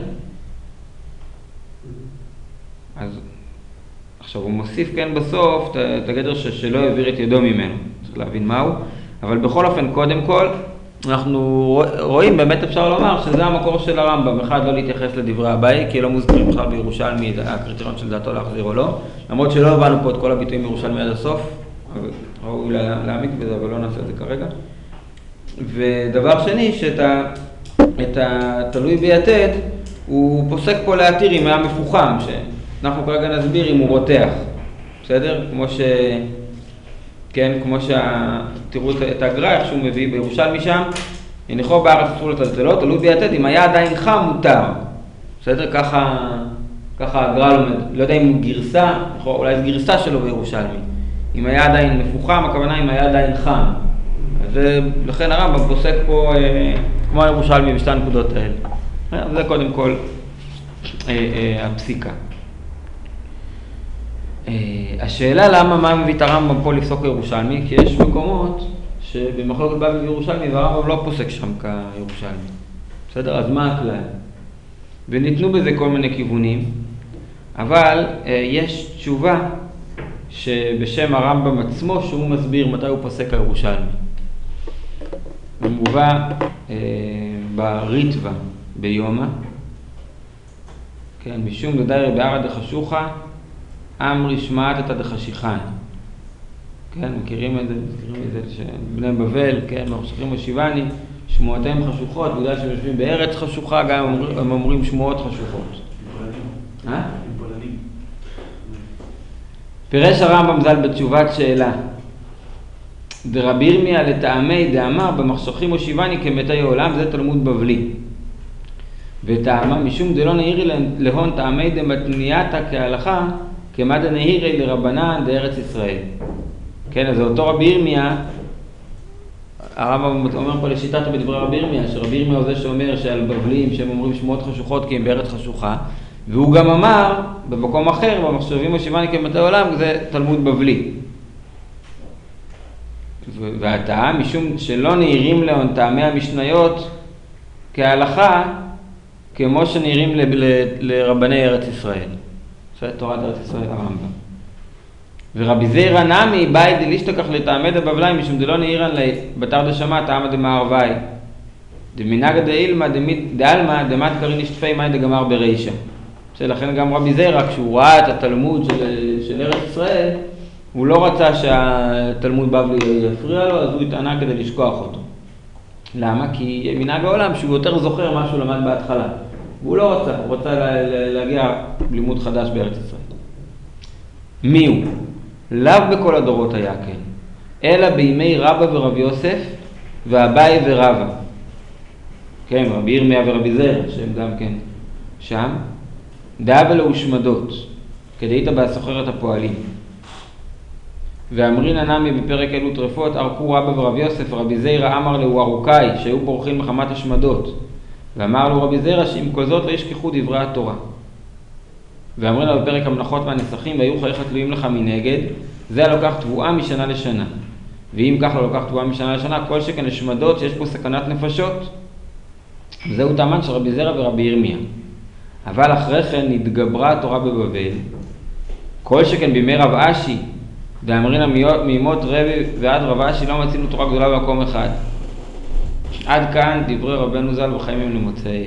אז... עכשיו הוא מוסיף כן בסוף את הגדר שלא העביר את ידו ממנו, צריך להבין מהו, אבל בכל אופן קודם כל אנחנו רואים, באמת אפשר לומר שזה המקור של הרמב"ם, אחד לא להתייחס לדברי אביי, כי לא מוזכרים בכלל בירושלמי הקריטריון של דעתו להחזיר או לא, למרות שלא הבנו פה את כל הביטויים בירושלמי עד הסוף, ראוי להעמיק בזה אבל לא נעשה את זה כרגע. ודבר שני, שאת התלוי ביתד הוא פוסק פה להתיר אם היה מפוחם, ש... אנחנו כרגע נסביר אם הוא רותח, בסדר? כמו ש... כן, כמו שה... תראו את הגר"א, איך שהוא מביא בירושלמי שם, הניחו בארץ אסור לטלטלות, תלוי ביתד, אם היה עדיין חם מותר, בסדר? ככה, ככה הגר"א לומד, לא יודע אם הוא גרסה, אולי זו גרסה שלו בירושלמי, אם היה עדיין מפוחם, הכוונה אם היה עדיין חם, אז לכן הרמב"ם פוסק פה אה, כמו הירושלמי בשתי הנקודות האלה, זה קודם כל אה, אה, הפסיקה. השאלה למה מה מביא את הרמב"ם פה לפסוק ירושלמי, כי יש מקומות שבמחלוקת בבלי וירושלמי והרמב"ם לא פוסק שם כירושלמי. בסדר? אז מה הכלל? וניתנו בזה כל מיני כיוונים, אבל יש תשובה שבשם הרמב"ם עצמו שהוא מסביר מתי הוא פוסק הירושלמי. הוא מובא בריטווה ביומא, כן, משום דדיירי בערא דחשוכה אמרי שמעת את הדחשיכן. כן, מכירים את זה, מכירים את זה שבני בבל, כן, מחשכים משיבני, שמועותיהם חשוכות, בגלל שהם יושבים בארץ חשוכה, גם הם אומרים, הם אומרים שמועות חשוכות. אה? פירש הרמב"ם ז"ל בתשובת שאלה. דרבי ירמיה לטעמי דאמר במחשכים משיבני כמתי העולם, זה תלמוד בבלי. וטעמה משום דלא נהירי להון טעמי דמתנייתא כהלכה, כמה דנהירי לרבנן בארץ ישראל. כן, אז אותו רבי ירמיה, הרמב"ם אומר פה לשיטתו בדברי רבי ירמיה, שרבי ירמיה הוא זה שאומר שעל בבלים שהם אומרים שמועות חשוכות כי הם בארץ חשוכה, והוא גם אמר במקום אחר, במחשבים משיבני כמתי העולם, זה תלמוד בבלי. והטעם, משום שלא נהירים להון טעמי המשניות כהלכה, כמו שנהירים ל- ל- לרבני ארץ ישראל. זה תורת ארץ ישראל הרמב"ם. ורבי זעירא נמי באי דלישתכח לטעמי דבבליים משום דלא נהירן בתר דשמע טעמא דמערבי. דמנהגא דעילמא דעלמא דמת קרין אשתפי מאי דגמר ברישא. לכן גם רבי זעירא כשהוא ראה את התלמוד של, של ארץ ישראל, הוא לא רצה שהתלמוד בבלי יפריע לו, אז הוא התענה כדי לשכוח אותו. למה? כי מנהג העולם שהוא יותר זוכר מה שהוא למד בהתחלה. והוא לא רצה, הוא רצה לה, להגיע לימוד חדש בארץ ישראל. מי הוא? לאו בכל הדורות היה כן, אלא בימי רבא ורבי יוסף ואביי ורבא. כן, רבי ירמיה ורבי זעירא, שהם גם כן שם. דאבה להושמדות, כדאית בהסוחרת הפועלים. ואמרין הנמי בפרק אלו טרפות, ערכו רבא ורבי יוסף, רבי זעירא אמר לו ארוכאי, שהיו בורחים מחמת השמדות. ואמר לו רבי זעירא שעם כל זאת לא ישכחו דברי התורה. ואמרים לה בפרק המלאכות והנסכים, והיו חייך תלויים לך מנגד, זה הלוקח תבואה משנה לשנה. ואם כך לא לוקח תבואה משנה לשנה, כל שכן השמדות שיש בו סכנת נפשות. זהו טעמן של רבי זרע ורבי ירמיה. אבל אחרי כן נתגברה התורה בבבל, כל שכן בימי רב אשי, דאמרינא מימות רבי ועד רב אשי לא מצינו תורה גדולה במקום אחד. עד כאן דברי רבנו ז"ל וחיים הם למוצאי.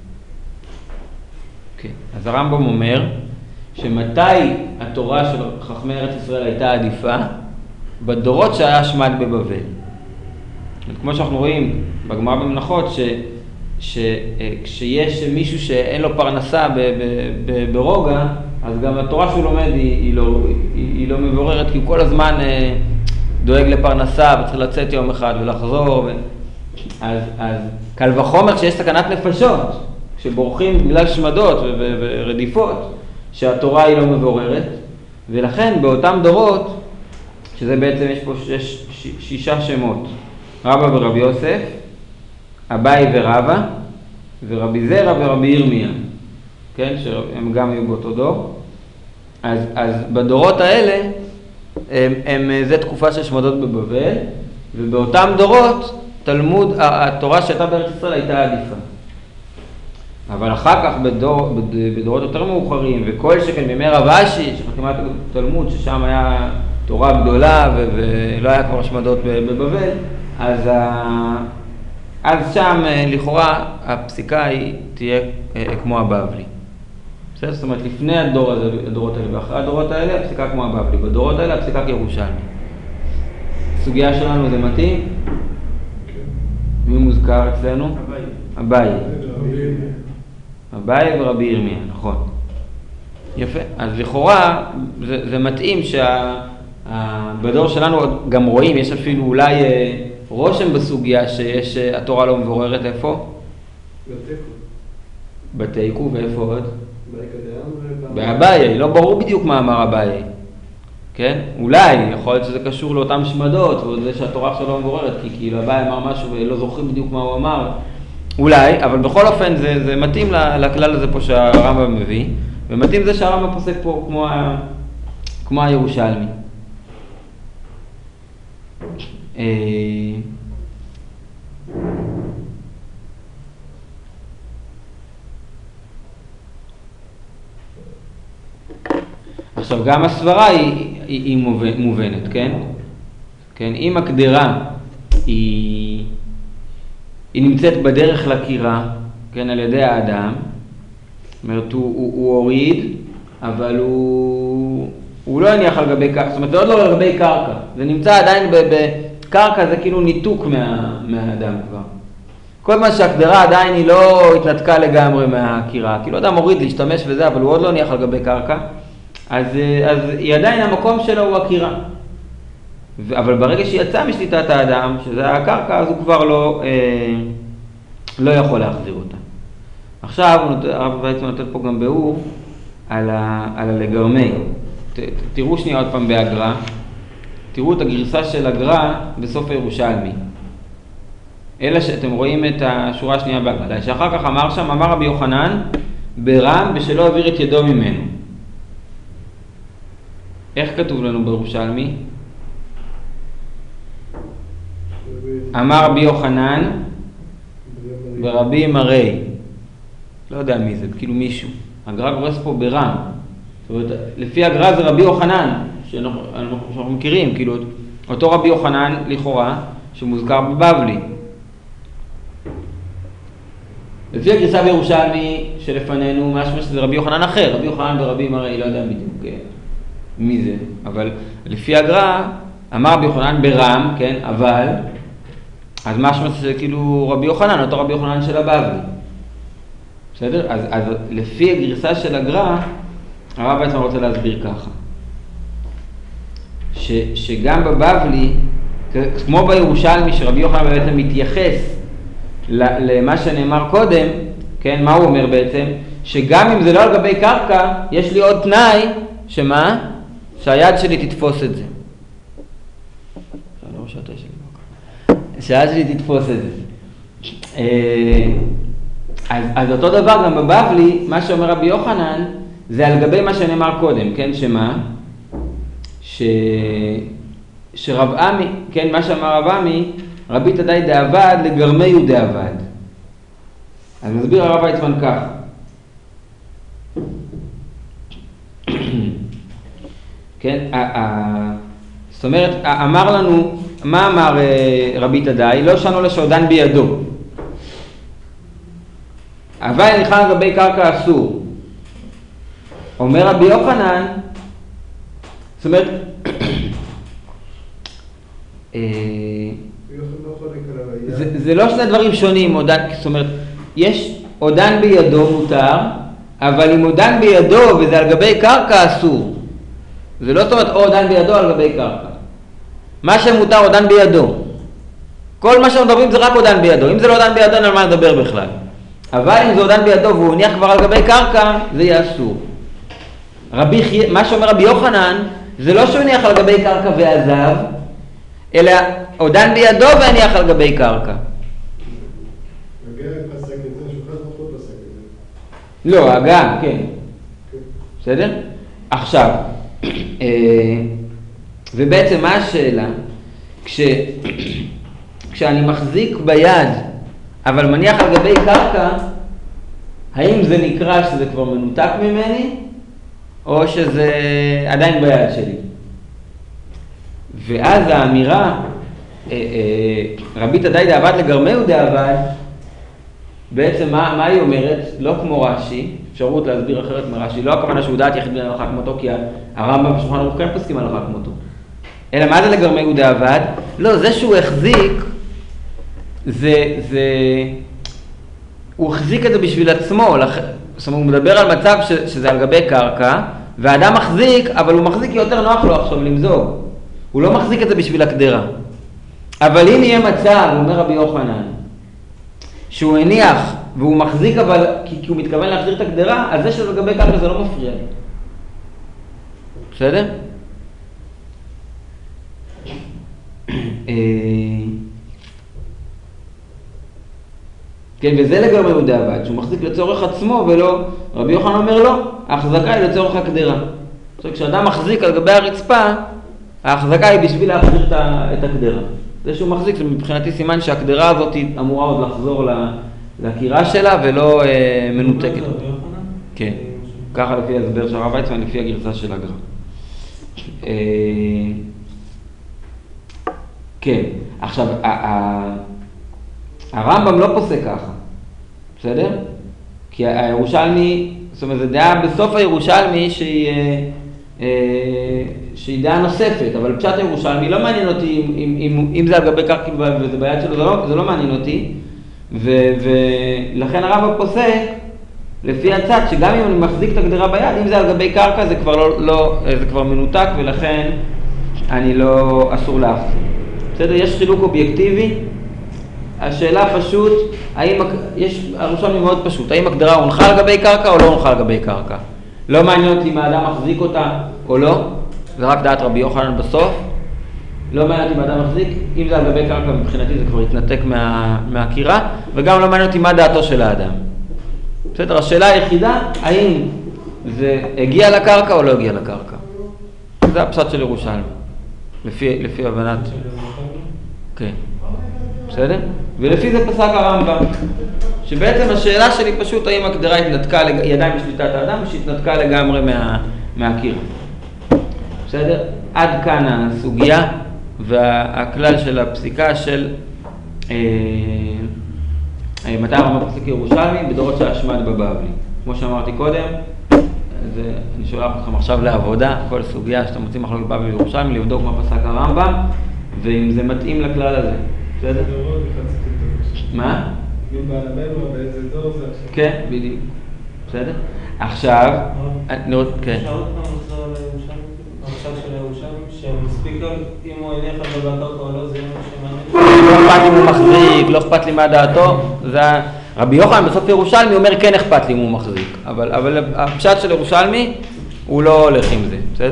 כן. אז הרמב"ם אומר שמתי התורה של חכמי ארץ ישראל הייתה עדיפה? בדורות שהיה שמד בבבל. כמו שאנחנו רואים בגמרא במנחות, ש, שכשיש מישהו שאין לו פרנסה ב, ב, ב, ברוגע, אז גם התורה שהוא לומד היא, היא, לא, היא, היא לא מבוררת, כי הוא כל הזמן אה, דואג לפרנסה וצריך לצאת יום אחד ולחזור. ו... אז, אז קל וחומר שיש סכנת נפשות, שבורחים בגלל שמדות ו- ו- ורדיפות, שהתורה היא לא מבוררת, ולכן באותם דורות, שזה בעצם יש פה שש, ש- שישה שמות, רבא ורבי יוסף, אביי ורבא, ורבי זרע ורבי ירמיה, כן, שהם גם היו באותו דור. אז, אז בדורות האלה, הם, הם, זה תקופה של שמדות בבבל, ובאותם דורות, תלמוד, התורה שהייתה בארץ ישראל הייתה עדיפה. אבל אחר כך בדור, בדורות יותר מאוחרים, וכל שכן בימי רב אשי, שחתימת תלמוד, ששם היה תורה גדולה ו- ולא היה כבר השמדות בבבל, אז, ה- אז שם לכאורה הפסיקה היא תהיה כמו הבבלי. בסדר? זאת אומרת, לפני הדור הזה, הדורות האלה ואחרי הדורות האלה, הפסיקה כמו הבבלי. בדורות האלה הפסיקה כירושלמי. הסוגיה שלנו זה מתאים? מי מוזכר אצלנו? אביי. אביי ורבי ירמיה, נכון. יפה. אז לכאורה זה, זה מתאים שבדור שלנו גם רואים, יש אפילו אולי רושם בסוגיה שיש התורה לא מבוררת. איפה? בתיקו. בתיקו, ואיפה עוד? באביי, לא ברור בדיוק מה אמר אביי. כן? אולי, יכול להיות שזה קשור לאותם שמדות, וזה שהתורה עכשיו לא מבוררת, כי כאילו אביי אמר משהו ולא זוכרים בדיוק מה הוא אמר. אולי, אבל בכל אופן זה, זה מתאים לכלל הזה פה שהרמב"ם מביא, ומתאים זה שהרמב"ם פוסק פה כמו, ה, כמו הירושלמי. עכשיו גם הסברה היא, היא, היא מובנת, כן? כן? אם הקדרה היא, היא נמצאת בדרך לקירה, כן, על ידי האדם, זאת אומרת, הוא, הוא, הוא הוריד, אבל הוא, הוא לא יניח על גבי קרקע, זאת אומרת, זה עוד לא על גבי קרקע, זה נמצא עדיין בקרקע, זה כאילו ניתוק מה, מהאדם כבר. כל מה שהקדרה עדיין היא לא התנתקה לגמרי מהקירה, כאילו אדם הוריד להשתמש וזה, אבל הוא עוד לא ניח על גבי קרקע, אז, אז היא עדיין המקום שלו הוא הקירה. אבל ברגע שהיא יצאה משליטת האדם, שזה הקרקע, אז הוא כבר לא, אה, לא יכול להחזיר אותה. עכשיו הרב בעצם נותן פה גם ביאור על, על הלגרמי. ת, תראו שנייה עוד פעם בהגר"א, תראו את הגרסה של הגר"א בסוף הירושלמי. אלא שאתם רואים את השורה השנייה בהגר"א, שאחר כך אמר שם, אמר רבי יוחנן ברם בשלא העביר את ידו ממנו. איך כתוב לנו בירושלמי? אמר רבי יוחנן ברבי מרי. לא יודע מי זה, כאילו מישהו. הגר"א גורס פה ברם. זאת אומרת, לפי הגר"א זה רבי יוחנן, שאנחנו, שאנחנו מכירים, כאילו אותו רבי יוחנן לכאורה, שמוזכר בבבלי. לפי הגרסה בירושלמי שלפנינו, משמע שזה רבי יוחנן אחר, רבי יוחנן ברבי מרי, לא יודע בדיוק מי זה, אבל לפי הגר"א אמר רבי יוחנן ברם, כן, אבל, אז משמע שזה כאילו רבי יוחנן, אותו רבי יוחנן של הבבלי. בסדר? אז, אז לפי הגרסה של הגר"א, הרב בעצם רוצה להסביר ככה. ש, שגם בבבלי, כמו בירושלמי, שרבי יוחנן בעצם מתייחס למה שנאמר קודם, כן, מה הוא אומר בעצם? שגם אם זה לא על גבי קרקע, יש לי עוד תנאי, שמה? שהיד שלי תתפוס את זה. לא שהתה שלי. שהיד שלי תתפוס את זה. אז, אז אותו דבר גם בבבלי, מה שאומר רבי יוחנן, זה על גבי מה שנאמר קודם, כן, שמה? ש... שרב עמי, כן, מה שאמר רב עמי, רבי תדאי דאבד לגרמי הוא דאבד. אז מסביר הרב ויצמן כך. כן, זאת אומרת, אמר לנו, מה אמר רבי תדאי? לא שנו לשעודן בידו. אבל ניחן על גבי קרקע אסור. אומר רבי יוחנן, זאת אומרת, זה, זה לא שני דברים שונים, עודן, זאת אומרת, יש עודן בידו מותר, אבל אם עודן בידו וזה על גבי קרקע אסור. זה לא זאת אומרת עודן בידו על גבי קרקע. מה שמותר עודן בידו. כל מה שמדברים זה רק עודן בידו. אם זה לא עודן בידו, אין על מה לדבר בכלל. אבל אם זה עודן בידו והוא הניח כבר על גבי קרקע, זה יהיה אסור. רבי, מה שאומר רבי יוחנן, זה לא שהוא הניח על גבי קרקע ועזב, אלא עודן בידו והניח על גבי קרקע. הגר פסק את זה, שולחן ערוך פסק את זה. לא, הגר, כן. בסדר? עכשיו, ובעצם מה השאלה? כש, כשאני מחזיק ביד, אבל מניח על גבי קרקע, האם זה נקרא שזה כבר מנותק ממני, או שזה עדיין ביד שלי? ואז האמירה, רבי תדאי דאבד לגרמי הוא דאבד, בעצם מה, מה היא אומרת? לא כמו רש"י, אפשרות להסביר אחרת מרש"י, לא הכוונה שהוא דעת יחיד להלכה כמותו, כי הרמב"ם בשולחן ערוך כן פוסקים הלכה כמותו. אלא מה זה לגרמי הוא דאבד? לא, זה שהוא החזיק, זה, זה, הוא החזיק את זה בשביל עצמו, זאת אומרת, הוא מדבר על מצב ש, שזה על גבי קרקע, והאדם מחזיק, אבל הוא מחזיק יותר נוח לו עכשיו למזוג. הוא לא מחזיק את זה בשביל הקדרה. אבל אם יהיה מצב, הוא אומר רבי יוחנן, שהוא הניח והוא מחזיק אבל, כי, כי הוא מתכוון להחזיר את הקדרה, אז זה שזה לגבי קרקע זה לא מפריע לי. בסדר? כן, וזה לגבי הוא דאבד, שהוא מחזיק לצורך עצמו ולא, רבי יוחנן אומר לא, ההחזקה היא לצורך הקדרה. זאת אומרת, כשאדם מחזיק על גבי הרצפה, ההחזקה היא בשביל להחזיר את הקדרה. זה שהוא מחזיק, זה מבחינתי סימן שהקדרה הזאת אמורה עוד לחזור לקירה שלה ולא אה, מנותקת. כן, ככה לפי ההסבר של הרב ויצמן, לפי הגרסה של הגר"א. אה, כן, עכשיו, הרמב"ם לא פוסק ככה, בסדר? כי הירושלמי, זאת אומרת, זה דעה בסוף הירושלמי שהיא... אה, שהיא דעה נוספת, אבל פשט הירושלמי לא מעניין אותי אם, אם, אם, אם זה על גבי קרקע וזה ביד שלו, זה לא, זה לא מעניין אותי, ו, ולכן הרמב"ם פוסק לפי הצד שגם אם אני מחזיק את הגדרה ביד, אם זה על גבי קרקע זה כבר, לא, לא, זה כבר מנותק ולכן אני לא אסור להפסיק. בסדר? יש חילוק אובייקטיבי, השאלה פשוט, האם, יש, הירושלמי מאוד פשוט, האם הגדרה הונחה על גבי קרקע או לא הונחה על גבי קרקע? לא מעניין אותי אם האדם מחזיק אותה או לא, זה רק דעת רבי יוחנן בסוף. לא מעניין אותי אם האדם מחזיק, אם זה על גבי קרקע מבחינתי זה כבר יתנתק מה, מהקירה, וגם לא מעניין אותי מה דעתו של האדם. בסדר, השאלה היחידה, האם זה הגיע לקרקע או לא הגיע לקרקע. זה הפשט של ירושלמי, לפי, לפי הבנת. כן, בסדר? ולפי זה פסק הרמב"ם. שבעצם השאלה שלי פשוט האם הקדרה התנתקה, היא עדיין בשליטת האדם, או שהתנתקה לגמרי מה, מהקיר. בסדר? עד כאן הסוגיה והכלל של הפסיקה של אה, אה, מתי הרמב"ם פסק ירושלמי בדורות של השמד בבבלי. כמו שאמרתי קודם, אז אני שולח אתכם עכשיו לעבודה, כל סוגיה שאתם מוצאים מחלוקת בבלי ירושלמי, לבדוק מה פסק הרמב"ם, ואם זה מתאים לכלל הזה. בסדר? מה? אם בעלמנו, באיזה דור זה עכשיו? כן, בדיוק. בסדר? עכשיו, נראות, כן. אפשר עוד פעם לחזור על הירושלמי? המשל של הירושלמי? שמספיק לו, אם הוא הניח על גבי הקרקע או לא, זה מה שמעניין? לא אכפת אם הוא מחזיק, לא אכפת לי מה דעתו. רבי יוחנן בסוף ירושלמי אומר כן אכפת לי אם הוא מחזיק. אבל הפשט של ירושלמי הוא לא הולך עם זה, בסדר?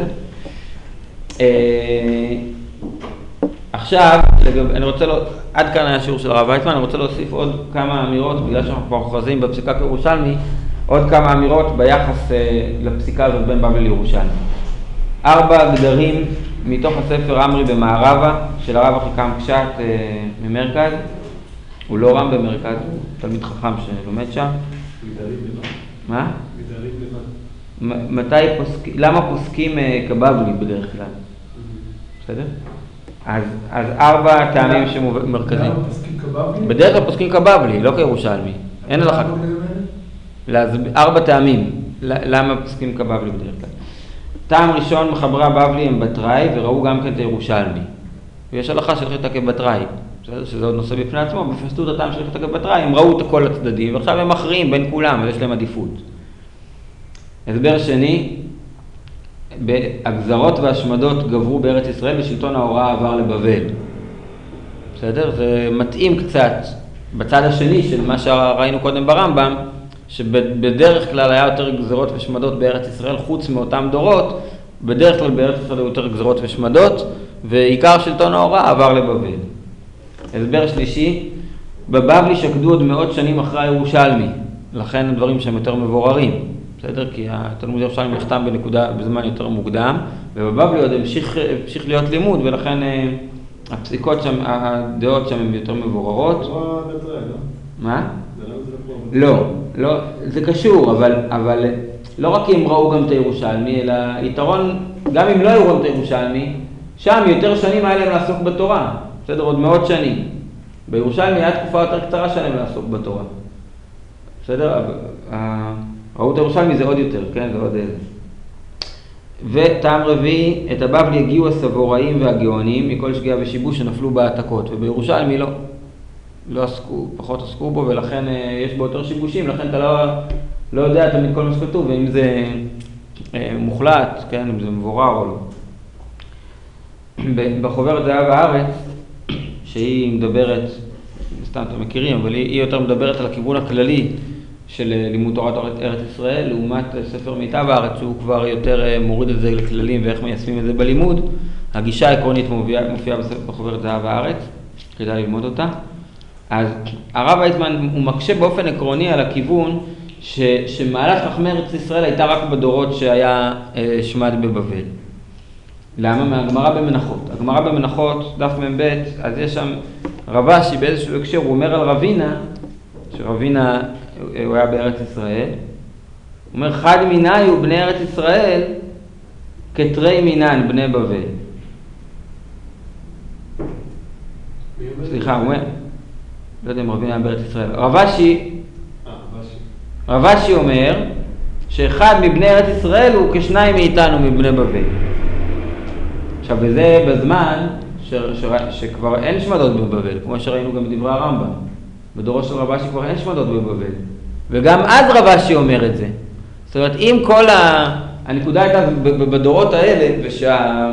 עכשיו, אני רוצה, עד כאן היה שיעור של הרב ויצמן, אני רוצה להוסיף עוד כמה אמירות, בגלל שאנחנו כבר חוזרים בפסיקה כירושלמי, עוד כמה אמירות ביחס לפסיקה הזאת בין בבלי לירושלמי. ארבע גדרים מתוך הספר אמרי במערבה של הרב אחיקם קשת ממרכז. הוא לא רם במרכז, הוא תלמיד חכם שלומד שם. גדרים במה? מה? גדרים במה? מתי פוסקים, למה פוסקים כבבלי בדרך כלל? בסדר? אז, אז ארבע טעמים שמרכזיים. למה פוסקים כבבלי? בדרך כלל פוסקים כבבלי, לא כירושלמי. אין הלכה. ארבע טעמים, למה פוסקים כבבלי בדרך כלל. טעם ראשון, מחברי הבבלי הם בתראי, וראו גם כן את הירושלמי. ויש הלכה של חטא כבתראי, שזה עוד נושא בפני עצמו, בפשטות הטעם של חטא כבתראי, הם ראו את כל הצדדים, ועכשיו הם מכריעים בין כולם, אז יש להם עדיפות. הסבר שני, הגזרות והשמדות גברו בארץ ישראל, ושלטון ההוראה עבר לבבל. בסדר? זה מתאים קצת בצד השני של מה שראינו קודם ברמב"ם, שבדרך כלל היה יותר גזרות ושמדות בארץ ישראל, חוץ מאותם דורות, בדרך כלל בארץ ישראל היו יותר גזרות ושמדות, ועיקר שלטון ההוראה עבר לבבל. הסבר שלישי, בבבלי שקדו עוד מאות שנים אחרי הירושלמי, לכן הדברים שהם יותר מבוררים, בסדר? כי התלמוד ירושלמי נחתם בנקודה, בזמן יותר מוקדם, ובבבלי עוד המשיך, המשיך להיות לימוד, ולכן הפסיקות שם, הדעות שם הן יותר מבוררות. כמו בתראי, לא? מה? זה לא זה לא, לא, זה קשור, אבל, אבל לא רק כי הם ראו גם את הירושלמי, אלא יתרון, גם אם לא היו רואים את הירושלמי, שם יותר שנים היה להם לעסוק בתורה, בסדר? עוד מאות שנים. בירושלמי היה תקופה יותר קצרה שלהם לעסוק בתורה. בסדר? ראו את הירושלמי זה עוד יותר, כן? זה עוד איזה. וטעם רביעי, את הבבלי הגיעו הסבוראים והגאונים מכל שגיאה ושיבוש שנפלו בהעתקות, ובירושלמי לא. לא עסקו, פחות עסקו בו, ולכן יש בו יותר שיבושים, לכן אתה לא, לא יודע תמיד כל מה שכתוב, ואם זה אה, מוחלט, כן, אם זה מבורר או לא. בחוברת זהב הארץ, שהיא מדברת, סתם אתם מכירים, אבל היא, היא יותר מדברת על הכיוון הכללי של לימוד תורת ארץ ישראל, לעומת ספר מיטב הארץ, שהוא כבר יותר מוריד את זה לכללים ואיך מיישמים את זה בלימוד. הגישה העקרונית מופיעה, מופיעה בחוברת זהב הארץ, כדאי ללמוד אותה. אז הרב ויצמן הוא מקשה באופן עקרוני על הכיוון ש, שמעלת חכמי ארץ ישראל הייתה רק בדורות שהיה אה, שמד בבבל. למה? מהגמרא במנחות. הגמרא במנחות, דף מ"ב, אז יש שם רבשי באיזשהו הקשר, הוא אומר על רבינה, שרבינה הוא היה בארץ ישראל, הוא אומר חד מיני ובני ארץ ישראל כתרי מינן בני בבל. סליחה, הוא אומר, לא יודע אם רבינה היה בארץ ישראל. רבשי, רבשי אומר שאחד מבני ארץ ישראל הוא כשניים מאיתנו מבני בבל. עכשיו, וזה בזמן ש, ש, שכבר אין שמדות בבבל, כמו שראינו גם בדברי הרמב"ם. בדורו של רבשי כבר אין שמדות בבבל. וגם אז רבשי אומר את זה. זאת אומרת, אם כל ה... הנקודה הייתה בדורות האלה, ושה...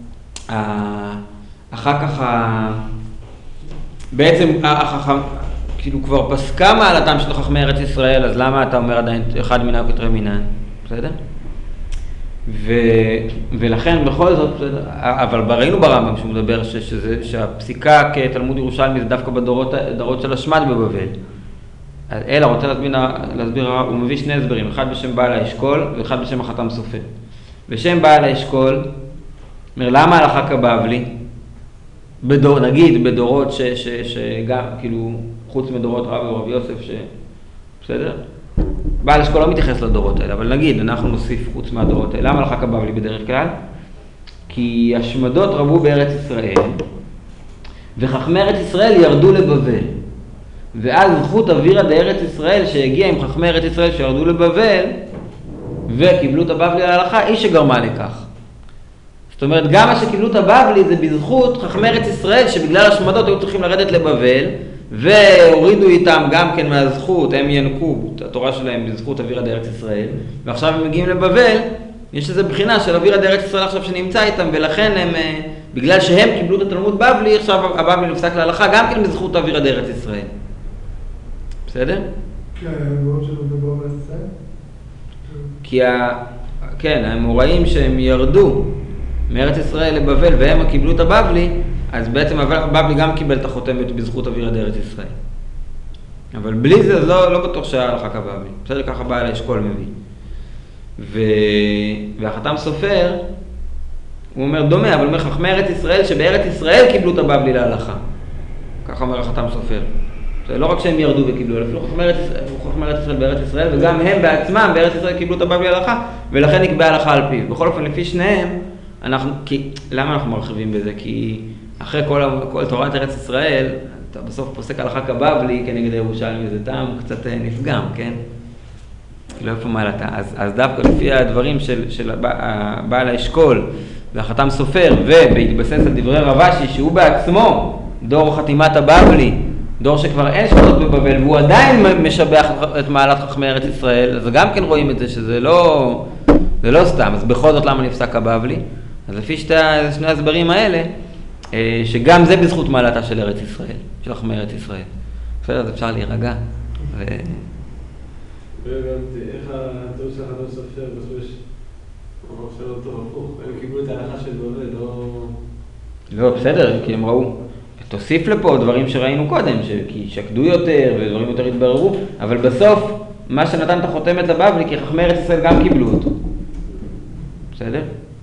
אחר כך ה... בעצם החכם, כאילו כבר פסקה מעלתם של חכמי ארץ ישראל, אז למה אתה אומר עדיין אחד מינה וכתרי מינן? בסדר? ו... ולכן בכל זאת, אבל ראינו ברמב"ם שהוא מדבר ש... שזה... שהפסיקה כתלמוד ירושלמי זה דווקא בדורות דורות של השמד בבבל. אלא רוצה להסביר, להסביר, הוא מביא שני הסברים, אחד בשם בעל האשכול ואחד בשם החתם סופר. בשם בעל האשכול, אומר למה הלכה כבבלי? בדור, נגיד בדורות ש... ש... שגם, כאילו, חוץ מדורות רב ורב יוסף, ש... בסדר? בעל האשכול לא מתייחס לדורות האלה, אבל נגיד, אנחנו נוסיף חוץ מהדורות האלה. למה הלכה כבבלי בדרך כלל? כי השמדות רבו בארץ ישראל, וחכמי ארץ ישראל ירדו לבבל. ואז זכות אווירא דארץ ישראל שהגיע עם חכמי ארץ ישראל שירדו לבבל, וקיבלו את הבבלי על ההלכה, היא שגרמה לכך. זאת אומרת, גם מה שקיבלו את הבבלי זה בזכות חכמי ארץ ישראל, שבגלל השמדות היו צריכים לרדת לבבל, והורידו איתם גם כן מהזכות, הם ינקו את התורה שלהם בזכות אווירא דארץ ישראל, ועכשיו הם מגיעים לבבל, יש איזו בחינה של אווירא דארץ ישראל עכשיו שנמצא איתם, ולכן הם, בגלל שהם קיבלו את התלמוד בבלי, עכשיו הבבלי נפסק להלכה גם כן בזכות אווירא דארץ ישראל. בסדר? כן, המוראים שלנו מדבר בארץ ישראל? כי ה... כן, המוראים שהם ירדו מארץ ישראל לבבל והם קיבלו את הבבלי, אז בעצם הבבלי גם קיבל את החותמת בזכות אווירא דארץ ישראל. אבל בלי זה, אז לא, לא בטוח שההלכה כבבלי. בסדר, ככה בעל האשכול מביא. ו... והחתם סופר, הוא אומר דומה, אבל הוא אומר חכמי ארץ ישראל, שבארץ ישראל קיבלו את הבבלי להלכה. ככה אומר החתם סופר. זה לא רק שהם ירדו וקיבלו, אפילו חכמי ארץ, חכמי ארץ ישראל בארץ ישראל, וגם הם בעצמם בארץ ישראל קיבלו את הבבלי להלכה, ולכן נקבע הלכה על פיו. בכל אופן, לפי שניהם, אנחנו, כי, למה אנחנו מרחיבים בזה? כי אחרי כל, כל תורת ארץ ישראל, אתה בסוף פוסק הלכה כבבלי כנגד ירושלמי, זה טעם קצת נפגם, כן? לא איפה מעלתה. אז, אז דווקא לפי הדברים של, של בעל האשכול והחתם סופר, ובהתבסס על דברי רבשי, שהוא בעצמו דור חתימת הבבלי, דור שכבר אין שכונות בבבל, והוא עדיין משבח את מעלת חכמי ארץ ישראל, אז גם כן רואים את זה שזה לא, זה לא סתם. אז בכל זאת למה נפסק הבבלי? אז לפי שתי, שני הסברים האלה, שגם זה בזכות מעלתה של ארץ ישראל, של חכמי ארץ ישראל. בסדר, אז אפשר להירגע. ו... והבנתי, איך התיאור של החתם סופר, בסוף יש, אמר שלא טוב, הפוך, הם קיבלו את ההלכה של בבל, לא... לא, בסדר, כי הם ראו. תוסיף לפה דברים שראינו קודם, כי שקדו יותר ודברים יותר התבררו, אבל בסוף, מה שנתן את החותמת לבבלי, כי חכמי ארץ ישראל גם קיבלו אותו. בסדר?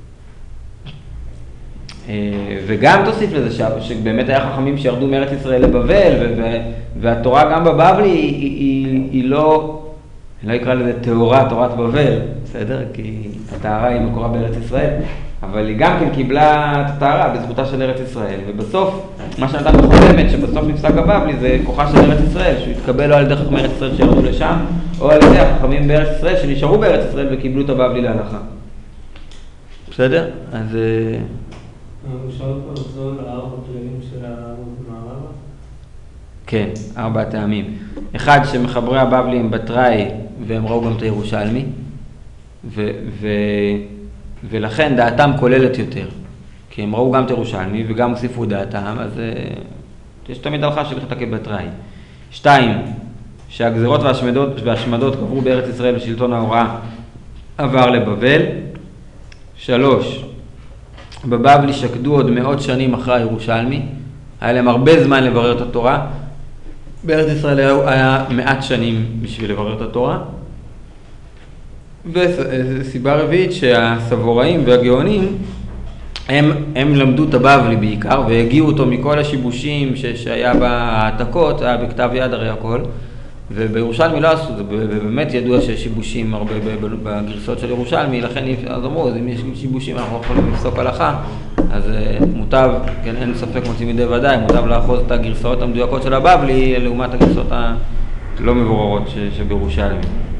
וגם תוסיף לזה שבאמת היה חכמים שירדו מארץ ישראל לבבל, והתורה גם בבבלי היא לא, אני לא אקרא לזה תאורה, תורת בבל, בסדר? כי התארה היא מקורה בארץ ישראל, אבל היא גם כן קיבלה את התארה בזכותה של ארץ ישראל, ובסוף, מה שנתן בחותמת, שבסוף נפסק הבבלי, זה כוחה של ארץ ישראל, שהוא התקבל לא על ידי חכמי ארץ ישראל שירדו לשם, או על ידי החכמים בארץ ישראל שנשארו בארץ ישראל וקיבלו את הבבלי להלכה. בסדר? אז... אפשר פה לחזור לארבע כללים של המערבה? כן, ארבע הטעמים. אחד, שמחברי הבבלי הם בתראי, והם ראו גם את הירושלמי, ו- ו- ולכן דעתם כוללת יותר. כי הם ראו גם את הירושלמי, וגם הוסיפו דעתם, אז uh, יש תמיד הלכה של חתקי בתראי. שתיים, שהגזירות והשמדות, והשמדות קברו בארץ ישראל בשלטון ההוראה, עבר לבבל. שלוש, בבבלי שקדו עוד מאות שנים אחרי הירושלמי, היה להם הרבה זמן לברר את התורה. בארץ ישראל היה, היה מעט שנים בשביל לברר את התורה. וסיבה רביעית שהסבוראים והגאונים, הם, הם למדו את הבבלי בעיקר, והגיעו אותו מכל השיבושים ש, שהיה בהעתקות, היה בכתב יד הרי הכל, ובירושלמי לא עשו, ובאמת ידוע שיש שיבושים הרבה בגרסות של ירושלמי, לכן אז אמרו, אז אם יש שיבושים אנחנו יכולים לפסוק הלכה, אז מוטב, כן, אין ספק מוצאים מדי ודאי, מוטב לאחוז את הגרסאות המדויקות של הבבלי, לעומת הגרסאות הלא מבוררות שבירושלמי.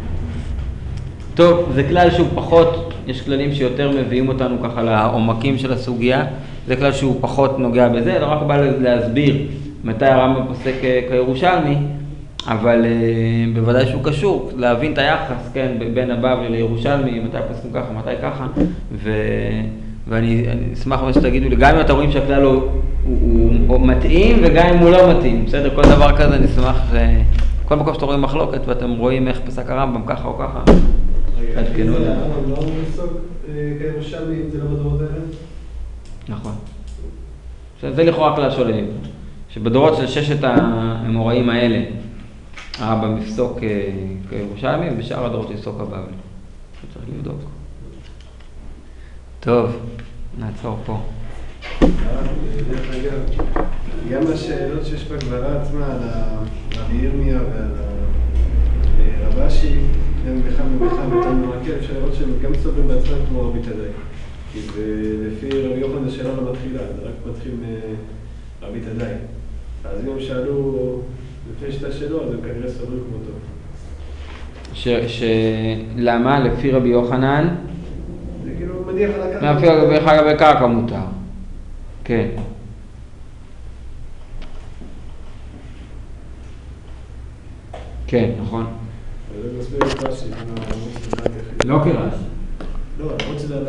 טוב, זה כלל שהוא פחות, יש כללים שיותר מביאים אותנו ככה לעומקים של הסוגיה, זה כלל שהוא פחות נוגע בזה, לא רק בא להסביר מתי הרמב"ם פוסק כירושלמי, אבל uh, בוודאי שהוא קשור, להבין את היחס, כן, בין הבבלי לירושלמי, מתי פוסקים ככה, מתי ככה, ו... ואני אשמח מה שתגידו לי, גם אם אתה רואים שהכלל הוא, הוא, הוא מתאים, וגם אם הוא לא מתאים, בסדר, כל דבר כזה אני אשמח, ש... כל מקום שאתה רואים מחלוקת, ואתם רואים איך פסק הרמב"ם ככה או ככה, תעדכנו. רגע, הרמב"ם לא פסוק כירושלמי, אם זה לא בדורות האלה? נכון. זה לכאורה כלל שוללים, שבדורות של ששת האמוראים האלה, הרמב"ם יפסוק כירושלמי, ובשאר הדורות יפסוק הבבלי. צריך לבדוק. טוב, נעצור פה. דרך אגב, גם השאלות שיש בגמרא עצמה על רבי ירמיה ועל רבשי, גם בכם ובכם ותן מרקל, אפשר לראות שהם גם סוברים בעצמם כמו רבי תדאי. כי לפי רבי יוחנן השאלה לא מתחילה, זה רק מתחיל מרבי תדאי. אז אם הם שאלו לפני שתי שאלות, אז הם כנראה סוברים כמותו. למה? לפי רבי יוחנן? זה כאילו מניח על הקרקע. לפי רבי קרקע מותר. כן. כן, נכון. זה מסביר את רש"י. לא כרש"י. לא, אני רוצה לדעת.